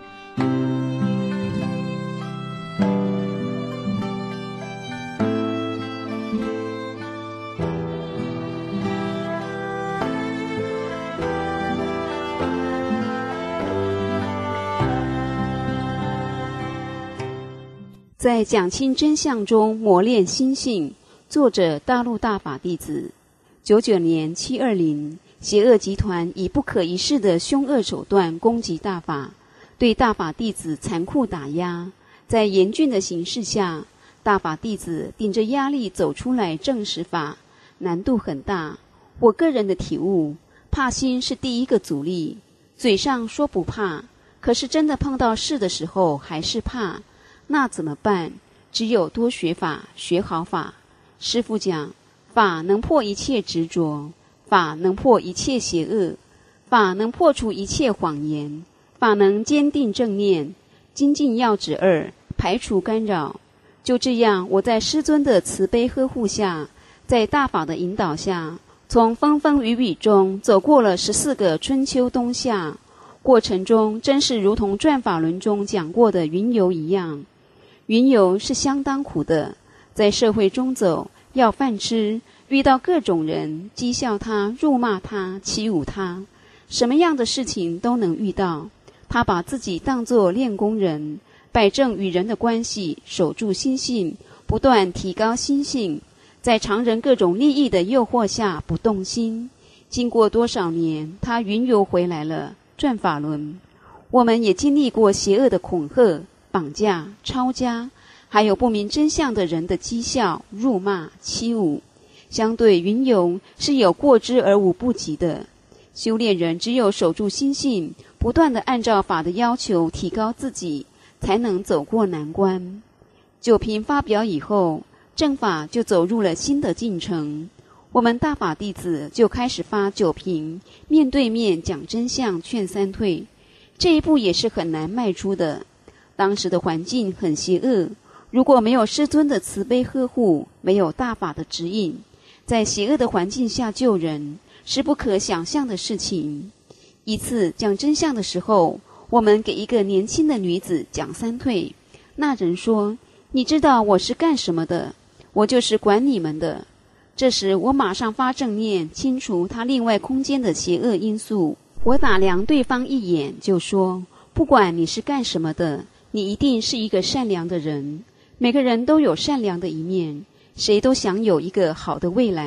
在讲清真相中磨练心性，作者大陆大法弟子。九九年七二零，邪恶集团以不可一世的凶恶手段攻击大法，对大法弟子残酷打压。在严峻的形势下，大法弟子顶着压力走出来证实法，难度很大。我个人的体悟，怕心是第一个阻力。嘴上说不怕，可是真的碰到事的时候还是怕。那怎么办？只有多学法，学好法。师父讲，法能破一切执着，法能破一切邪恶，法能破除一切谎言，法能坚定正念，精进要旨二，排除干扰。就这样，我在师尊的慈悲呵护下，在大法的引导下，从风风雨雨中走过了十四个春秋冬夏。过程中真是如同转法轮中讲过的云游一样。云游是相当苦的，在社会中走，要饭吃，遇到各种人，讥笑他，辱骂他，欺侮他，什么样的事情都能遇到。他把自己当作练功人，摆正与人的关系，守住心性，不断提高心性，在常人各种利益的诱惑下不动心。经过多少年，他云游回来了，转法轮。我们也经历过邪恶的恐吓、绑架、抄家，还有不明真相的人的讥笑、辱骂、欺侮。相对云游是有过之而无不及的。修炼人只有守住心性，不断地按照法的要求提高自己，才能走过难关。九品发表以后，正法就走入了新的进程。我们大法弟子就开始发九品，面对面讲真相，劝三退。这一步也是很难迈出的。当时的环境很邪恶，如果没有师尊的慈悲呵护，没有大法的指引，在邪恶的环境下救人，是不可想象的事情。一次讲真相的时候，我们给一个年轻的女子讲三退，那人说：“你知道我是干什么的？我就是管你们的。”这时我马上发正念，清除他另外空间的邪恶因素。我打量对方一眼，就说：“不管你是干什么的，你一定是一个善良的人。每个人都有善良的一面，谁都想有一个好的未来，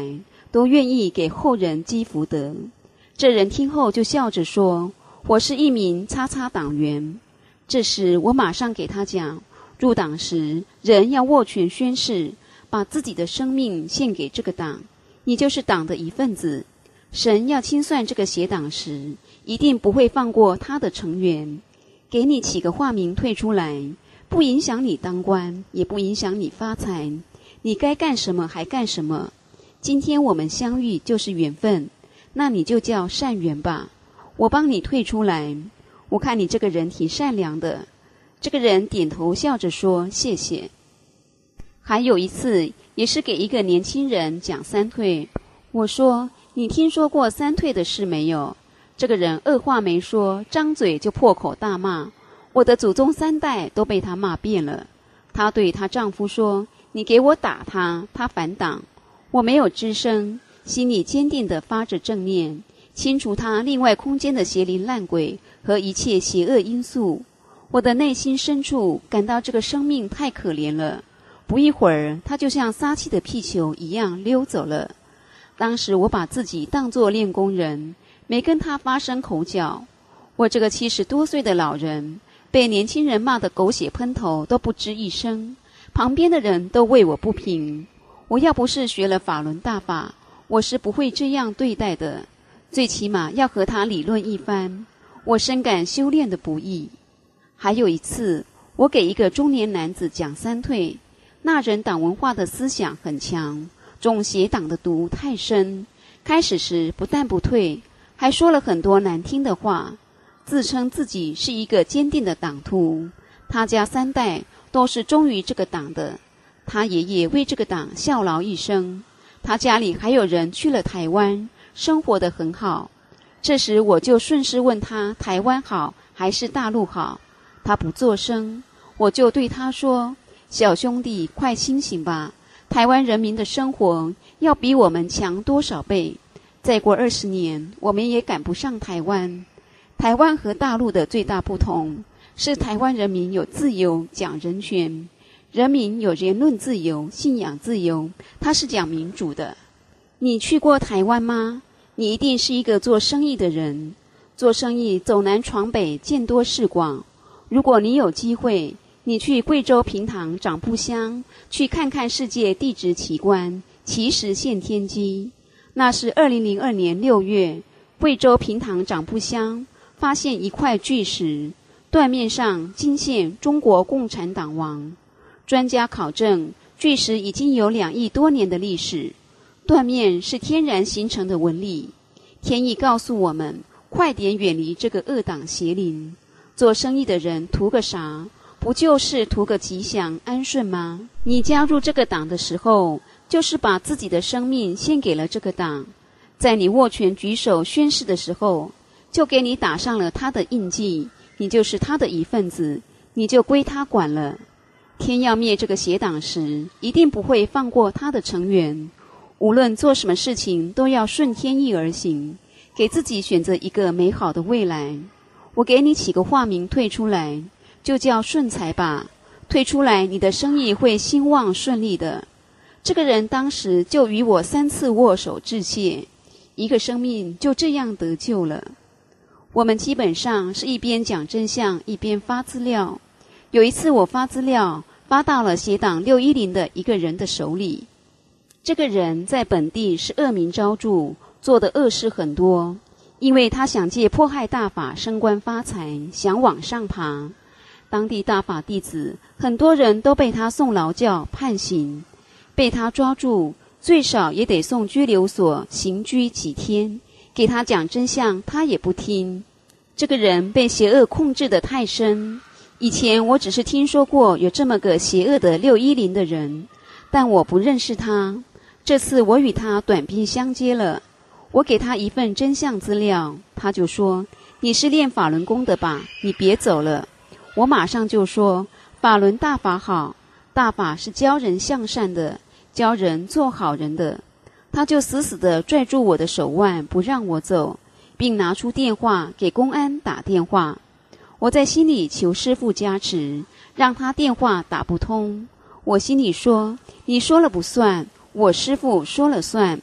都愿意给后人积福德。这人听后就笑着说，我是一名叉叉党员。这时我马上给他讲，入党时人要握拳宣誓，把自己的生命献给这个党，你就是党的一份子。神要清算这个邪党时，一定不会放过他的成员。给你起个化名退出来，不影响你当官，也不影响你发财，你该干什么还干什么。今天我们相遇就是缘分，那你就叫善缘吧，我帮你退出来。我看你这个人挺善良的。这个人点头笑着说谢谢。还有一次也是给一个年轻人讲三退，我说你听说过三退的事没有？这个人二话没说，张嘴就破口大骂，我的祖宗三代都被他骂遍了。她对她丈夫说，你给我打他，他反党。我没有吱声，心里坚定地发着正念，清除他另外空间的邪灵烂鬼和一切邪恶因素。我的内心深处感到这个生命太可怜了，不一会儿他就像撒气的屁球一样溜走了。当时我把自己当作练功人，没跟他发生口角。我这个七十多岁的老人被年轻人骂得狗血喷头都不吱一声，旁边的人都为我不平。我要不是学了法轮大法，我是不会这样对待的，最起码要和他理论一番。我深感修炼的不易。还有一次，我给一个中年男子讲三退，那人党文化的思想很强，中邪党的毒太深，开始时不但不退，还说了很多难听的话，自称自己是一个坚定的党徒，他家三代都是忠于这个党的，他爷爷为这个党效劳一生，他家里还有人去了台湾，生活得很好。这时我就顺势问他台湾好还是大陆好，他不作声。我就对他说，小兄弟快清醒吧，台湾人民的生活要比我们强多少倍，再过二十年我们也赶不上台湾。台湾和大陆的最大不同是台湾人民有自由，讲人权，人民有言论自由，信仰自由，他是讲民主的。你去过台湾吗？你一定是一个做生意的人，做生意走南闯北，见多识广。如果你有机会，你去贵州平塘长布乡，去看看世界地质奇观奇石现天机。那是二零零二年六月，贵州平塘长布乡发现一块巨石，断面上惊现中国共产党王。专家考证，巨石已经有两亿多年的历史，断面是天然形成的纹理。天意告诉我们，快点远离这个恶党邪灵。做生意的人图个啥？不就是图个吉祥安顺吗？你加入这个党的时候，就是把自己的生命献给了这个党，在你握拳举手宣誓的时候，就给你打上了他的印记，你就是他的一份子，你就归他管了。天要灭这个邪党时，一定不会放过他的成员。无论做什么事情，都要顺天意而行，给自己选择一个美好的未来。我给你起个化名退出来，就叫顺财吧，退出来你的生意会兴旺顺利的。这个人当时就与我三次握手致谢，一个生命就这样得救了。我们基本上是一边讲真相，一边发资料。有一次我发资料发到了邪党六一零的一个人的手里，这个人在本地是恶名昭著，做的恶事很多，因为他想借迫害大法升官发财，想往上爬。当地大法弟子很多人都被他送劳教判刑，被他抓住最少也得送拘留所刑拘几天，给他讲真相他也不听。这个人被邪恶控制得太深，以前我只是听说过有这么个邪恶的六一零的人，但我不认识他。这次我与他短兵相接了，我给他一份真相资料，他就说，你是练法轮功的吧，你别走了。我马上就说，法轮大法好，大法是教人向善的，教人做好人的。他就死死地拽住我的手腕，不让我走，并拿出电话给公安打电话。我在心里求师父加持，让他电话打不通。我心里说，你说了不算，我师父说了算。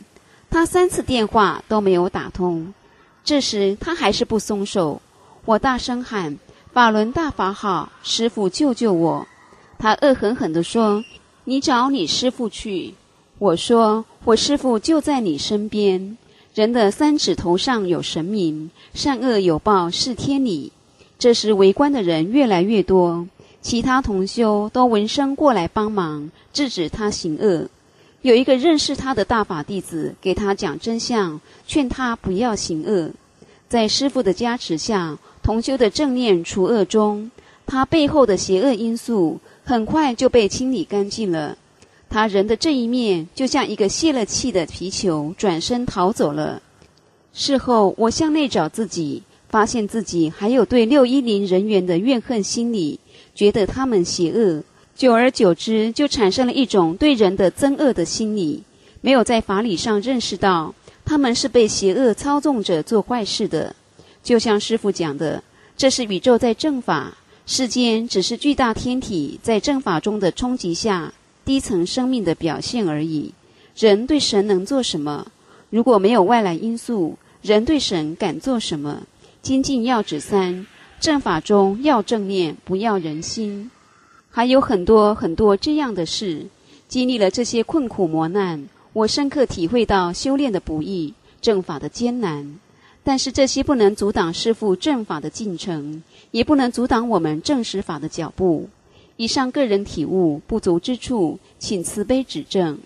他三次电话都没有打通。这时他还是不松手，我大声喊：法轮大法好，师父救救我！他恶狠狠地说：你找你师父去。我说：我师父就在你身边。人的三指头上有神明，善恶有报是天理。这时围观的人越来越多，其他同修都闻声过来帮忙，制止他行恶。有一个认识他的大法弟子给他讲真相，劝他不要行恶。在师父的加持下，同修的正念除恶中，他背后的邪恶因素很快就被清理干净了。他人的这一面就像一个泄了气的皮球，转身逃走了。事后我向内找自己，发现自己还有对六一零人员的怨恨心理，觉得他们邪恶，久而久之就产生了一种对人的憎恶的心理，没有在法理上认识到他们是被邪恶操纵着做坏事的。就像师父讲的，这是宇宙在正法，世间只是巨大天体在正法中的冲击下低层生命的表现而已。人对神能做什么？如果没有外来因素，人对神敢做什么？精进要旨三，正法中要正念，不要人心。还有很多很多这样的事。经历了这些困苦磨难，我深刻体会到修炼的不易，正法的艰难。但是这些不能阻挡师父正法的进程，也不能阻挡我们正实法的脚步。以上个人体悟不足之处，请慈悲指正。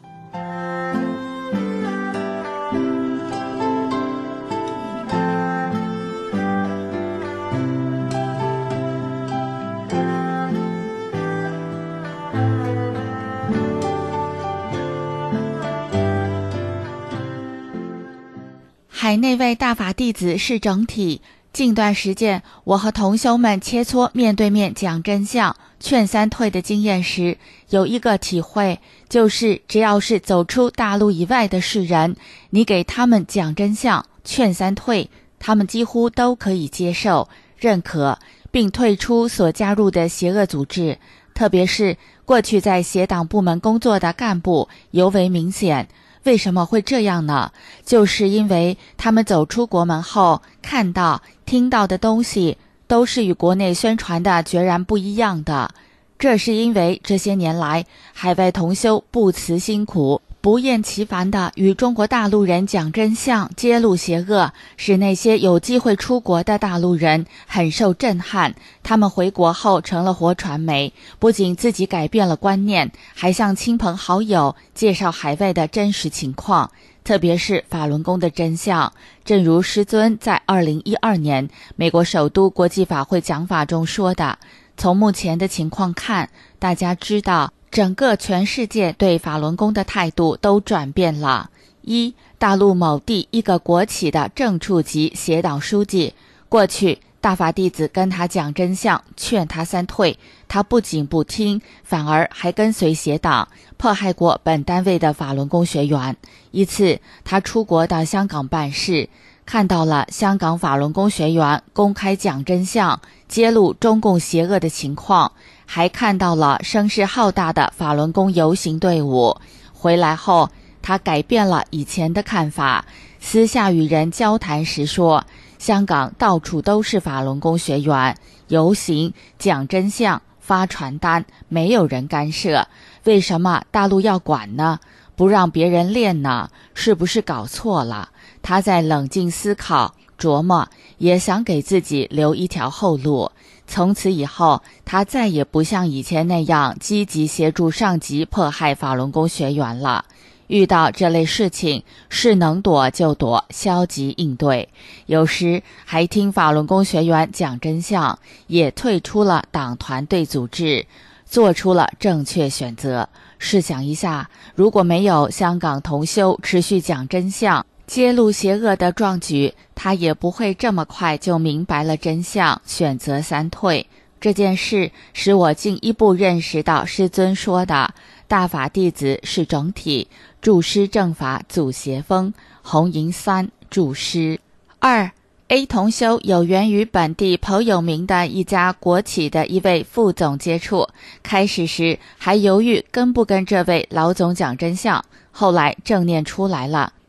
海内外大法弟子是整体。近段时间，我和同修们切磋面对面讲真相、劝三退的经验时，有一个体会，就是只要是走出大陆以外的世人，你给他们讲真相、劝三退，他们几乎都可以接受、认可，并退出所加入的邪恶组织。特别是过去在邪党部门工作的干部尤为明显。为什么会这样呢？就是因为他们走出国门后，看到、听到的东西都是与国内宣传的决然不一样的。这是因为这些年来，海外同修不辞辛苦，不厌其烦地与中国大陆人讲真相、揭露邪恶，使那些有机会出国的大陆人很受震撼。他们回国后成了活传媒，不仅自己改变了观念，还向亲朋好友介绍海外的真实情况，特别是法轮功的真相。正如师尊在二零一二年美国首都国际法会讲法中说的，从目前的情况看，大家知道整个全世界对法轮功的态度都转变了。一，大陆某地一个国企的正处级协党书记，过去大法弟子跟他讲真相，劝他三退，他不仅不听，反而还跟随邪党，迫害过本单位的法轮功学员。一次，他出国到香港办事，看到了香港法轮功学员公开讲真相，揭露中共邪恶的情况，还看到了声势浩大的法轮功游行队伍。回来后，他改变了以前的看法，私下与人交谈时说，香港到处都是法轮功学员，游行、讲真相、发传单，没有人干涉，为什么大陆要管呢？不让别人练呢？是不是搞错了？他在冷静思考琢磨，也想给自己留一条后路。从此以后，他再也不像以前那样积极协助上级迫害法轮功学员了。遇到这类事情，是能躲就躲，消极应对。有时还听法轮功学员讲真相，也退出了党团队组织，做出了正确选择。试想一下，如果没有香港同修持续讲真相，揭露邪恶的壮举，他也不会这么快就明白了真相，选择三退。这件事使我进一步认识到师尊说的大法弟子是整体，助师正法阻邪风，红银三助师。二 A 同修有缘于本地颇有名的一家国企的一位副总接触，开始时还犹豫跟不跟这位老总讲真相，后来正念出来了，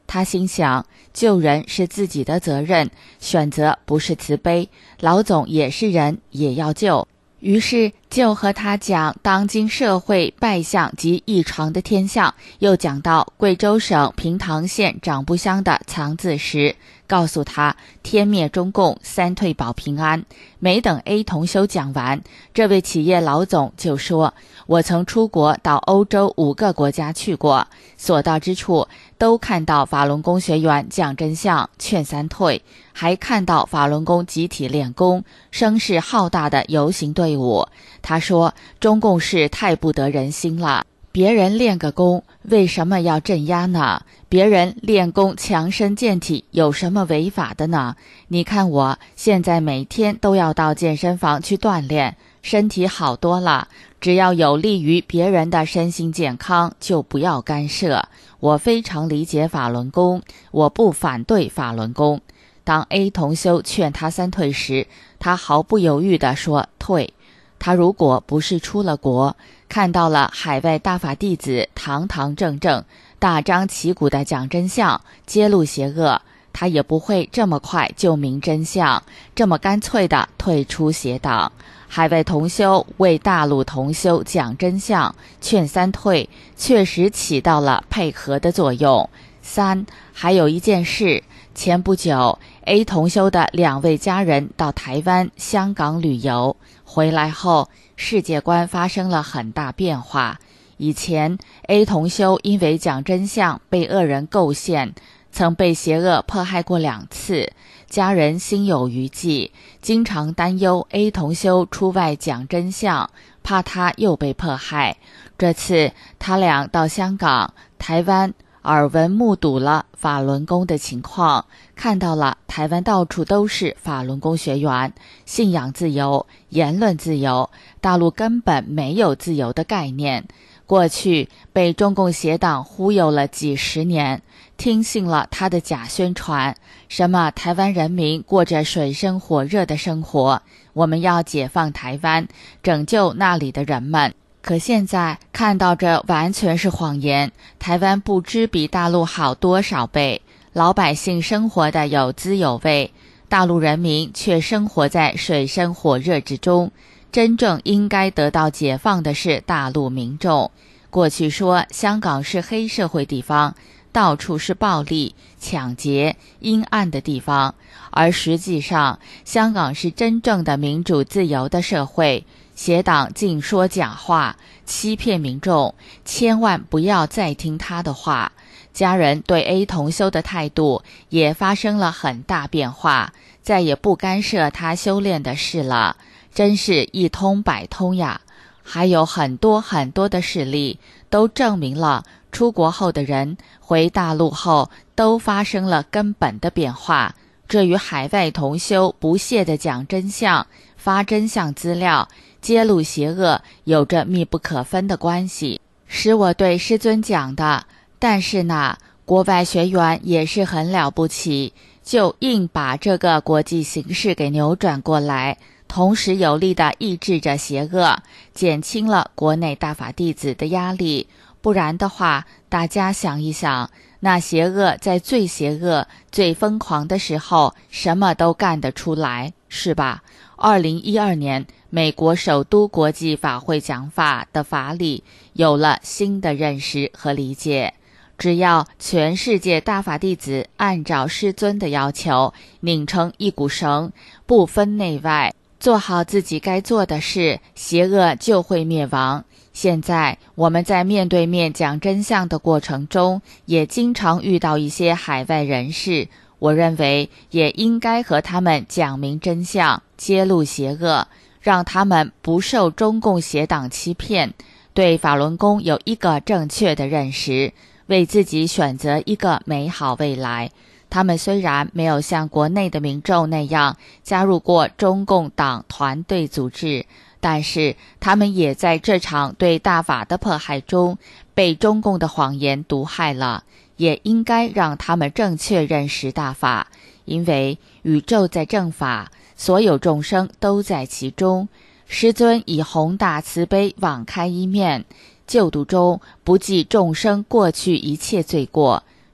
他心想，救人是自己的责任，选择不是慈悲，老总也是人，也要救。于是就和他讲当今社会败相及异常的天象，又讲到贵州省平塘县长布乡的藏字时，告诉他天灭中共，三退保平安。没等 A 同修讲完，这位企业老总就说，我曾出国到欧洲五个国家去过，所到之处都看到法轮功学员讲真相劝三退，还看到法轮功集体练功，声势浩大的游行队伍。他说，中共是太不得人心了，别人练个功为什么要镇压呢？别人练功强身健体有什么违法的呢？你看我现在每天都要到健身房去锻炼，身体好多了，只要有利于别人的身心健康就不要干涉。我非常理解法轮功，我不反对法轮功。当 A 同修劝他三退时，他毫不犹豫地说退。他如果不是出了国，看到了海外大法弟子堂堂正正大张旗鼓地讲真相揭露邪恶，他也不会这么快就明真相，这么干脆地退出邪党。海外同修为大陆同修讲真相劝三退，确实起到了配合的作用。三，还有一件事，前不久 A 同修的两位家人到台湾、香港旅游，回来后世界观发生了很大变化。以前 A 同修因为讲真相被恶人构陷，曾被邪恶迫害过两次，家人心有余悸，经常担忧 A 同修出外讲真相，怕他又被迫害。这次他俩到香港、台湾，耳闻目睹了法轮功的情况，看到了台湾到处都是法轮功学员，信仰自由，言论自由，大陆根本没有自由的概念。过去被中共邪党忽悠了几十年，听信了他的假宣传，什么台湾人民过着水深火热的生活，我们要解放台湾，拯救那里的人们。可现在看到这完全是谎言，台湾不知比大陆好多少倍，老百姓生活的有滋有味，大陆人民却生活在水深火热之中。真正应该得到解放的是大陆民众。过去说香港是黑社会地方，到处是暴力、抢劫、阴暗的地方，而实际上香港是真正的民主自由的社会。邪党尽说假话，欺骗民众，千万不要再听他的话。家人对 A 同修的态度也发生了很大变化，再也不干涉他修炼的事了，真是一通百通呀。还有很多很多的事例都证明了，出国后的人回大陆后都发生了根本的变化，这与海外同修不懈地讲真相、发真相资料、揭露邪恶有着密不可分的关系。使我对师尊讲的，但是呢，国外学员也是很了不起，就硬把这个国际形势给扭转过来，同时有力地抑制着邪恶，减轻了国内大法弟子的压力。不然的话，大家想一想，那邪恶在最邪恶、最疯狂的时候，什么都干得出来，是吧？二零一二年，美国首都国际法会讲法的法理有了新的认识和理解。只要全世界大法弟子按照师尊的要求，拧成一股绳，不分内外，做好自己该做的事，邪恶就会灭亡。现在我们在面对面讲真相的过程中，也经常遇到一些海外人士，我认为也应该和他们讲明真相，揭露邪恶，让他们不受中共邪党欺骗，对法轮功有一个正确的认识，为自己选择一个美好未来。他们虽然没有像国内的民众那样加入过中共党团队组织，但是他们也在这场对大法的迫害中被中共的谎言毒害了，也应该让他们正确认识大法，因为宇宙在正法，所有众生都在其中。师尊以宏大慈悲网开一面，救度中不计众生过去一切罪过，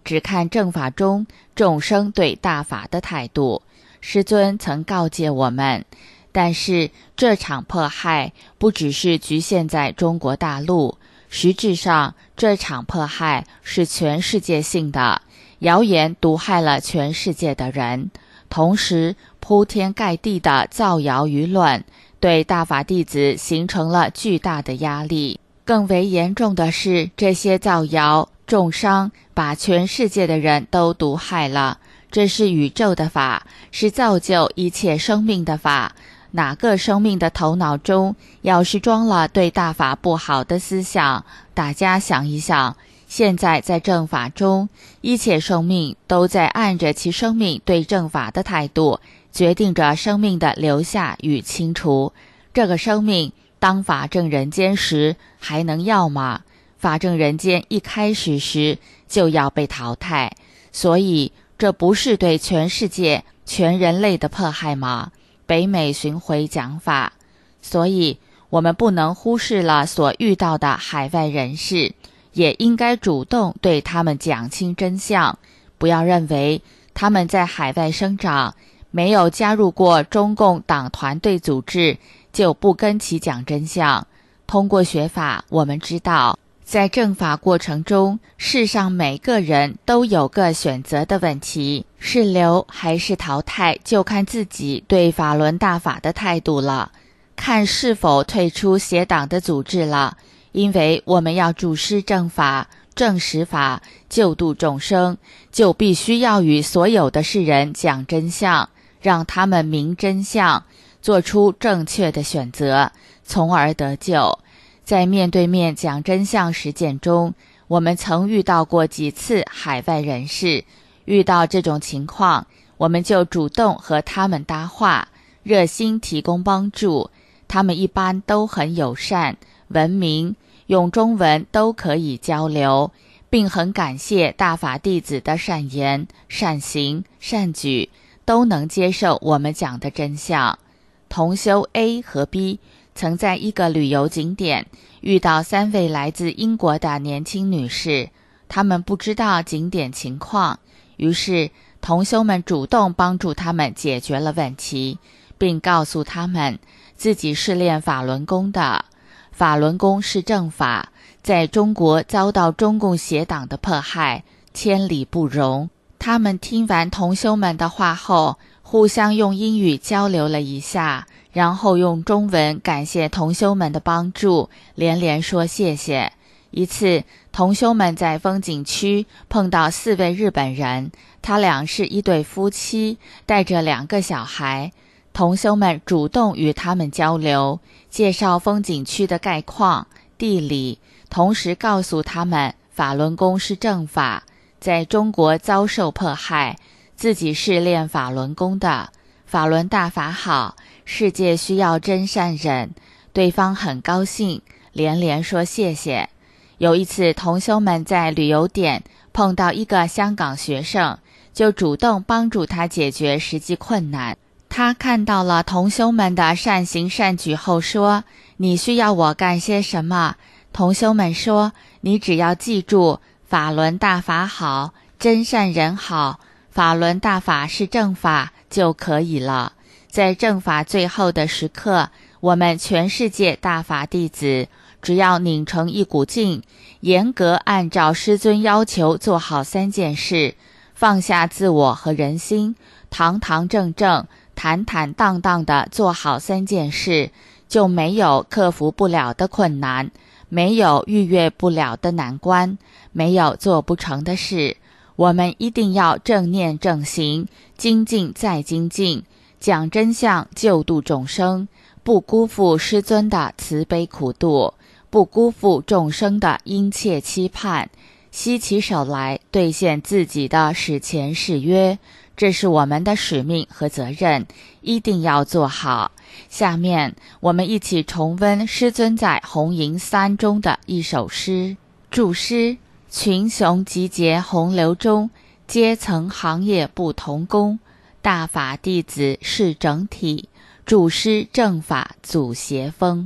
只看正法中众生对大法的态度。师尊曾告诫我们，但是这场迫害不只是局限在中国大陆，实质上这场迫害是全世界性的，谣言毒害了全世界的人，同时铺天盖地的造谣舆论对大法弟子形成了巨大的压力。更为严重的是，这些造谣重伤把全世界的人都毒害了。这是宇宙的法，是造就一切生命的法。哪个生命的头脑中要是装了对大法不好的思想，大家想一想，现在在正法中，一切生命都在按着其生命对正法的态度，决定着生命的留下与清除。这个生命当法正人间时还能要吗？法正人间一开始时就要被淘汰，所以这不是对全世界全人类的迫害吗？北美巡回讲法，所以我们不能忽视了所遇到的海外人士，也应该主动对他们讲清真相。不要认为他们在海外生长，没有加入过中共党团队组织，就不跟其讲真相。通过学法，我们知道在正法过程中，世上每个人都有个选择的问题，是留还是淘汰，就看自己对法轮大法的态度了，看是否退出邪党的组织了。因为我们要注师正法、正实法、救度众生，就必须要与所有的世人讲真相，让他们明真相，做出正确的选择，从而得救。在面对面讲真相实践中，我们曾遇到过几次海外人士，遇到这种情况，我们就主动和他们搭话，热心提供帮助。他们一般都很友善、文明，用中文都可以交流，并很感谢大法弟子的善言、善行、善举，都能接受我们讲的真相。同修 A 和 B曾在一个旅游景点遇到三位来自英国的年轻女士，她们不知道景点情况，于是同修们主动帮助她们解决了问题，并告诉她们自己是练法轮功的，法轮功是正法，在中国遭到中共邪党的迫害，千里不容。他们听完同修们的话后，互相用英语交流了一下，然后用中文感谢同修们的帮助，连连说谢谢。一次，同修们在风景区碰到四位日本人，他俩是一对夫妻，带着两个小孩。同修们主动与他们交流，介绍风景区的概况、地理，同时告诉他们法轮功是正法，在中国遭受迫害，自己是练法轮功的，法轮大法好，世界需要真善忍。对方很高兴，连连说谢谢。有一次，同修们在旅游点碰到一个香港学生，就主动帮助他解决实际困难。他看到了同修们的善行善举后说，你需要我干些什么？同修们说，你只要记住法轮大法好，真善人好，法轮大法是正法就可以了。在正法最后的时刻，我们全世界大法弟子只要拧成一股劲，严格按照师尊要求做好三件事，放下自我和人心，堂堂正正坦坦荡荡地做好三件事，就没有克服不了的困难，没有逾越不了的难关，没有做不成的事。我们一定要正念正行，精进再精进，讲真相，救度众生，不辜负师尊的慈悲苦度，不辜负众生的殷切期盼，携起手来兑现自己的史前誓约。这是我们的使命和责任，一定要做好。下面我们一起重温师尊在红银三中的一首诗。注释：群雄集结洪流中，阶层行业不同工，大法弟子是整体，注师正法阻邪风。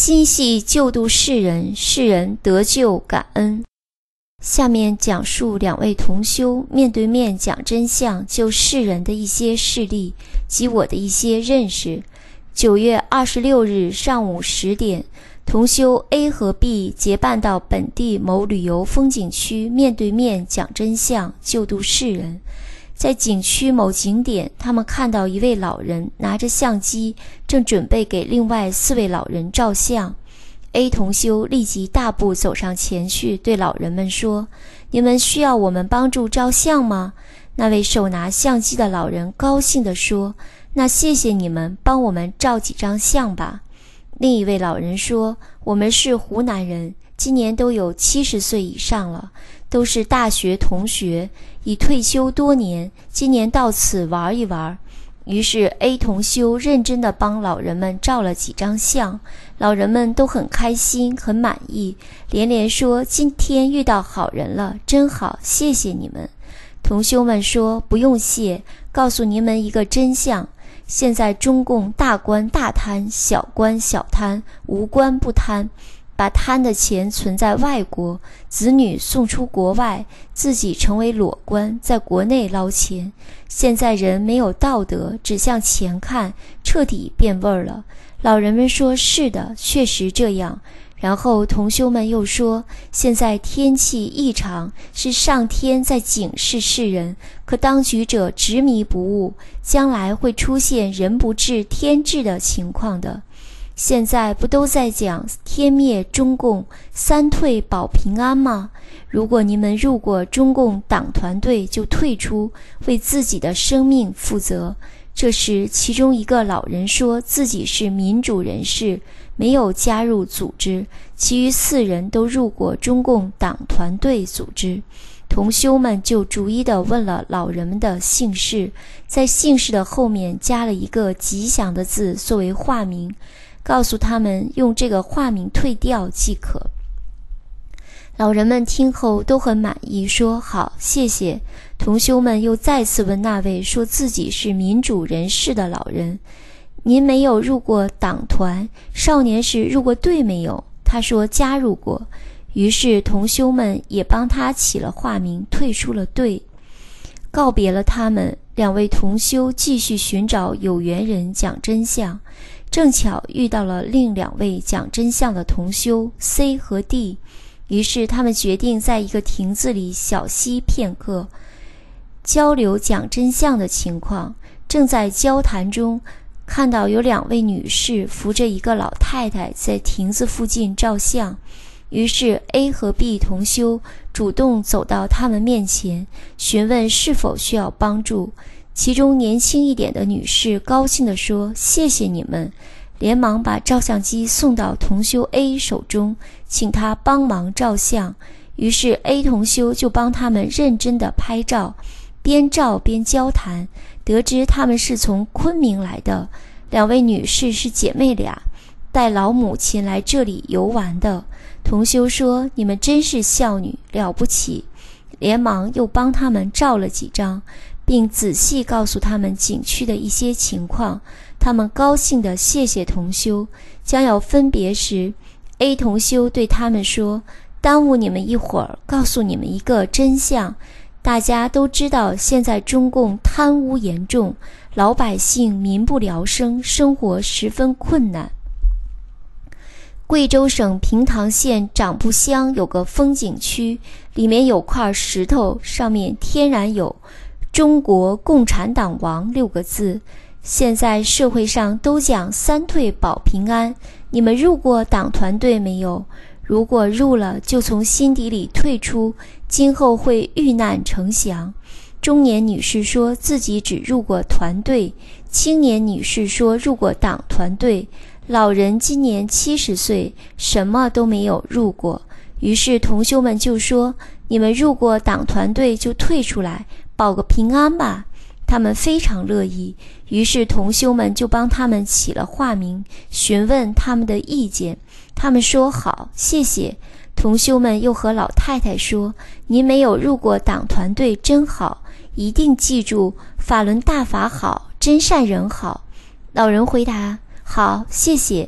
心系救度世人，世人得救感恩。下面讲述两位同修面对面讲真相救世人的一些事例及我的一些认识。九月二十六日上午十点，同修 A 和 B 结伴到本地某旅游风景区面对面讲真相救度世人。在景区某景点，他们看到一位老人拿着相机，正准备给另外四位老人照相。A 同修立即大步走上前去，对老人们说：“你们需要我们帮助照相吗？”那位手拿相机的老人高兴地说：“那谢谢你们，帮我们照几张相吧。”另一位老人说：“我们是湖南人，今年都有七十岁以上了，都是大学同学，已退休多年，今年到此玩一玩。”于是 A 同修认真地帮老人们照了几张相，老人们都很开心很满意，连连说今天遇到好人了，真好，谢谢你们。同修们说不用谢，告诉你们一个真相，现在中共大官大贪，小官小贪，无官不贪，把贪的钱存在外国，子女送出国外，自己成为裸官，在国内捞钱。现在人没有道德，只向钱看，彻底变味儿了。老人们说是的，确实这样。然后同修们又说，现在天气异常，是上天在警示世人，可当局者执迷不悟，将来会出现人不治天治的情况的。现在不都在讲天灭中共，三退保平安吗？如果你们入过中共党团队，就退出，为自己的生命负责。这时其中一个老人说自己是民主人士，没有加入组织，其余四人都入过中共党团队组织。同修们就逐一地问了老人们的姓氏，在姓氏的后面加了一个吉祥的字作为化名，告诉他们用这个化名退掉即可。老人们听后都很满意，说好，谢谢。同修们又再次问那位说自己是民主人士的老人，您没有入过党团，少年时入过队没有？他说加入过。于是同修们也帮他起了化名，退出了队。告别了他们，两位同修继续寻找有缘人讲真相，正巧遇到了另两位讲真相的同修 C 和 D， 于是他们决定在一个亭子里小息片刻，交流讲真相的情况。正在交谈中，看到有两位女士扶着一个老太太在亭子附近照相，于是 A 和 B 同修主动走到他们面前，询问是否需要帮助。其中年轻一点的女士高兴地说：“谢谢你们！”连忙把照相机送到同修 A 手中，请他帮忙照相。于是 A 同修就帮他们认真地拍照，边照边交谈，得知他们是从昆明来的，两位女士是姐妹俩，带老母亲来这里游玩的。同修说：“你们真是孝女，了不起！”连忙又帮他们照了几张，并仔细告诉他们景区的一些情况。他们高兴地谢谢同修。将要分别时， A 同修对他们说：“耽误你们一会儿，告诉你们一个真相。大家都知道现在中共贪污严重，老百姓民不聊生，生活十分困难。贵州省平塘县长布乡有个风景区，里面有块石头，上面天然有中国共产党亡六个字。现在社会上都讲三退保平安，你们入过党团队没有？如果入了，就从心底里退出，今后会遇难成祥。”中年女士说自己只入过团队，青年女士说入过党团队，老人今年七十岁，什么都没有入过。于是同修们就说：“你们入过党团队就退出来，保个平安吧。”他们非常乐意，于是同修们就帮他们起了化名，询问他们的意见。他们说好，谢谢。同修们又和老太太说：“您没有入过党团队真好，一定记住法轮大法好，真善人好。”老人回答：“好，谢谢。”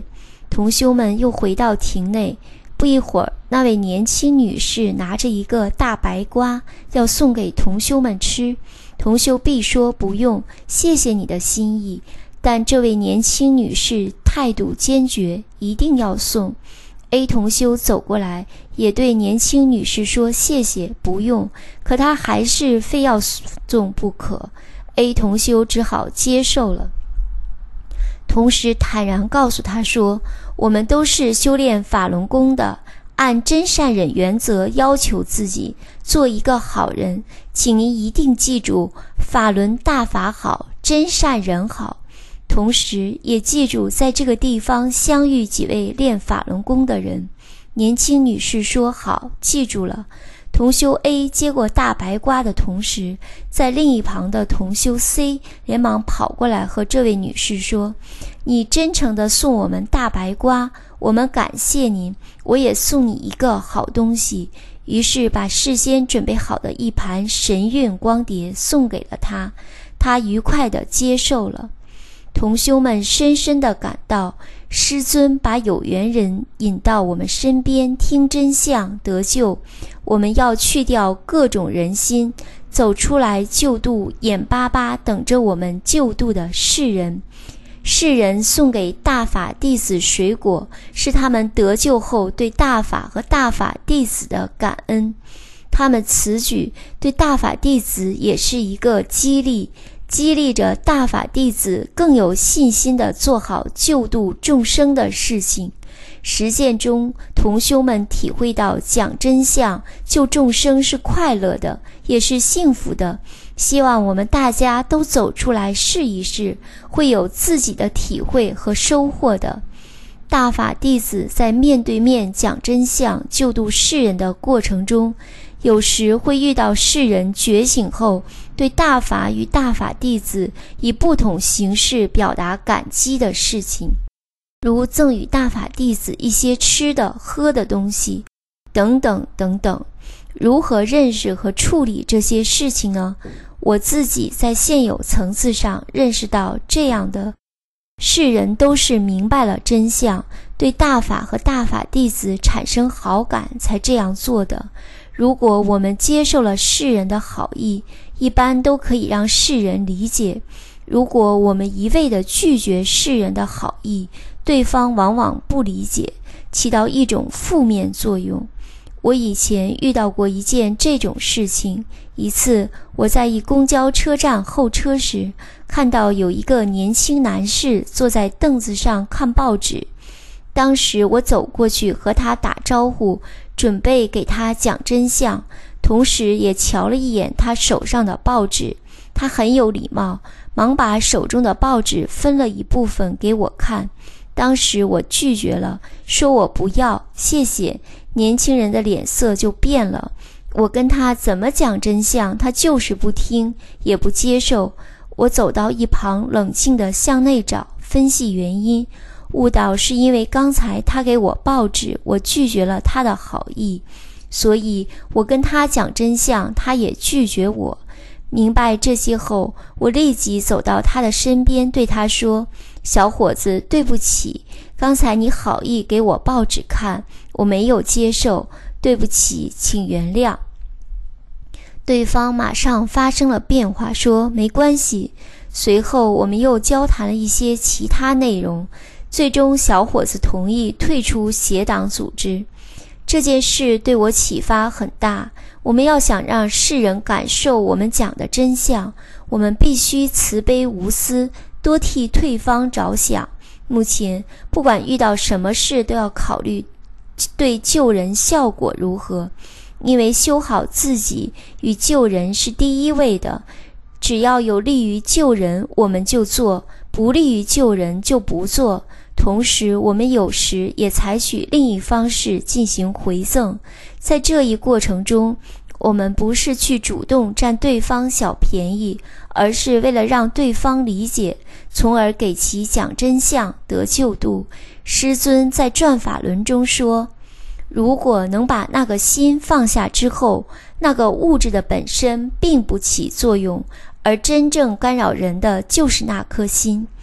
同修们又回到亭内。不一会儿，那位年轻女士拿着一个大白瓜要送给同修们吃，同修必说不用，谢谢你的心意，但这位年轻女士态度坚决，一定要送。A 同修走过来，也对年轻女士说谢谢不用，可她还是非要送不可。 A 同修只好接受了，同时坦然告诉她说，我们都是修炼法轮功的，按真善忍原则要求自己做一个好人，请您一定记住，法轮大法好，真善人好。同时也记住在这个地方相遇几位练法轮功的人。年轻女士说好，记住了。同修 A 接过大白瓜的同时，在另一旁的同修 C 连忙跑过来和这位女士说，你真诚地送我们大白瓜，我们感谢您，我也送你一个好东西。于是把事先准备好的一盘神韵光碟送给了他，他愉快地接受了。同修们深深地感到，师尊把有缘人引到我们身边听真相得救，我们要去掉各种人心，走出来救度眼巴巴等着我们救度的世人。世人送给大法弟子水果，是他们得救后对大法和大法弟子的感恩，他们此举对大法弟子也是一个激励，激励着大法弟子更有信心地做好救度众生的事情。实践中，同修们体会到讲真相、救众生是快乐的，也是幸福的。希望我们大家都走出来试一试，会有自己的体会和收获的。大法弟子在面对面讲真相、救度世人的过程中，有时会遇到世人觉醒后对大法与大法弟子以不同形式表达感激的事情，如赠予大法弟子一些吃的喝的东西等等等等。如何认识和处理这些事情呢？我自己在现有层次上认识到，这样的世人都是明白了真相，对大法和大法弟子产生好感才这样做的。如果我们接受了世人的好意，一般都可以让世人理解。如果我们一味地拒绝世人的好意，对方往往不理解，起到一种负面作用。我以前遇到过一件这种事情，一次我在一公交车站候车时，看到有一个年轻男士坐在凳子上看报纸。当时我走过去和他打招呼，准备给他讲真相，同时也瞧了一眼他手上的报纸。他很有礼貌，忙把手中的报纸分了一部分给我看。当时我拒绝了，说我不要，谢谢。年轻人的脸色就变了，我跟他怎么讲真相，他就是不听，也不接受。我走到一旁，冷静地向内找，分析原因，悟到是因为刚才他给我报纸，我拒绝了他的好意，所以我跟他讲真相，他也拒绝我。明白这些后，我立即走到他的身边，对他说，小伙子，对不起，刚才你好意给我报纸看，我没有接受，对不起，请原谅。对方马上发生了变化，说没关系。随后我们又交谈了一些其他内容，最终小伙子同意退出邪党组织。这件事对我启发很大，我们要想让世人感受我们讲的真相，我们必须慈悲无私，多替对方着想。目前不管遇到什么事都要考虑对救人效果如何，因为修好自己与救人是第一位的，只要有利于救人我们就做，不利于救人就不做。同时我们有时也采取另一方式进行回赠，在这一过程中，我们不是去主动占对方小便宜，而是为了让对方理解，从而给其讲真相得救度。师尊在转法轮中说，如果能把那个心放下之后，那个物质的本身并不起作用，而真正干扰人的就是那颗心。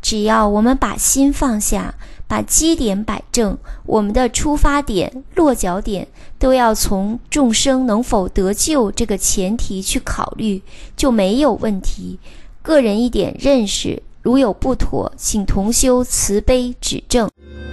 只要我们把心放下，把基点摆正，我们的出发点、落脚点都要从众生能否得救这个前提去考虑，就没有问题。个人一点认识，如有不妥，请同修慈悲指正。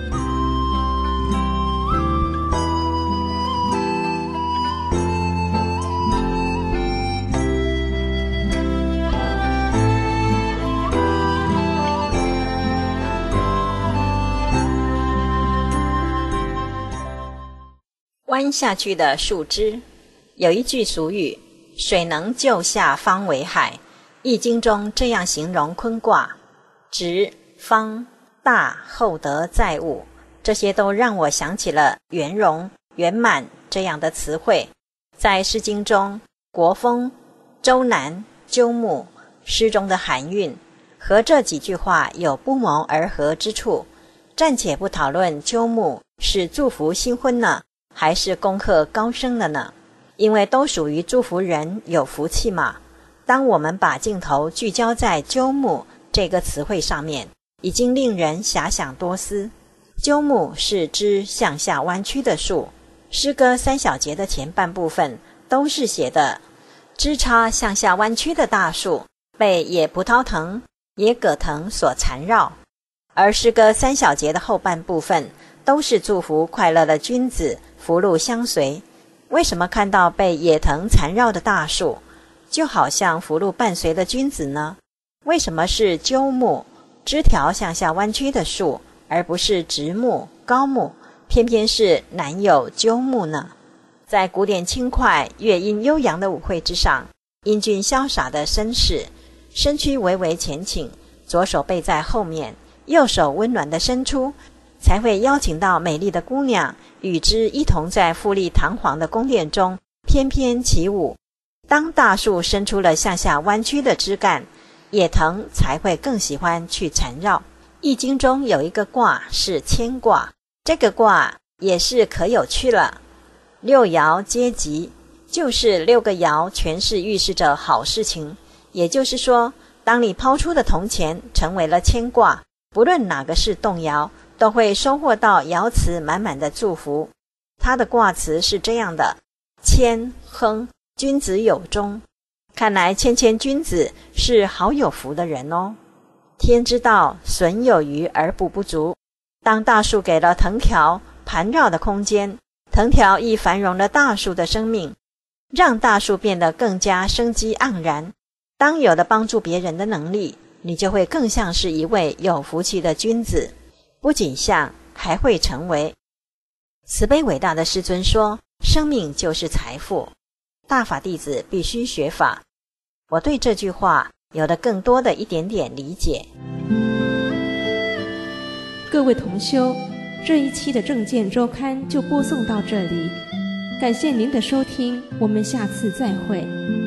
弯下去的树枝。有一句俗语，水能救下方为海。易经中这样形容坤卦，直、方、大、厚德载物，这些都让我想起了圆融、圆满这样的词汇。在诗经中，国风、周南、鸠木诗中的含韵和这几句话有不谋而合之处。暂且不讨论鸠木是祝福新婚呢，还是恭贺高升了呢？因为都属于祝福人有福气嘛。当我们把镜头聚焦在鸠木这个词汇上面，已经令人遐想多思。鸠木是枝向下弯曲的树，诗歌三小节的前半部分都是写的枝杈向下弯曲的大树被野葡萄藤、野葛藤所缠绕，而诗歌三小节的后半部分都是祝福快乐的君子福禄相随。为什么看到被野藤缠绕的大树就好像福禄伴随的君子呢？为什么是鸠木枝条向下弯曲的树，而不是直木高木，偏偏是南有鸠木呢？在古典轻快乐音悠扬的舞会之上，英俊潇洒的绅士身躯微微前倾，左手背在后面，右手温暖地伸出，才会邀请到美丽的姑娘与之一同在富丽堂皇的宫殿中翩翩起舞。当大树伸出了向下弯曲的枝干，野藤才会更喜欢去缠绕。易经中有一个卦是牵卦，这个卦也是可有趣了。六爻皆吉，就是六个爻全是预示着好事情。也就是说，当你抛出的铜钱成为了牵卦，不论哪个是动摇，都会收获到爻辞满满的祝福。它的卦辞是这样的：谦亨，君子有终。看来谦谦君子是好有福的人哦。天之道，损有余而补不足。当大树给了藤条盘绕的空间，藤条亦繁荣了大树的生命，让大树变得更加生机盎然。当有了帮助别人的能力，你就会更像是一位有福气的君子，不仅像，还会成为。慈悲伟大的师尊说，生命就是财富，大法弟子必须学法。我对这句话有了更多的一点点理解。 各位同修，这一期的正见周刊就播送到这里，感谢您的收听，我们下次再会。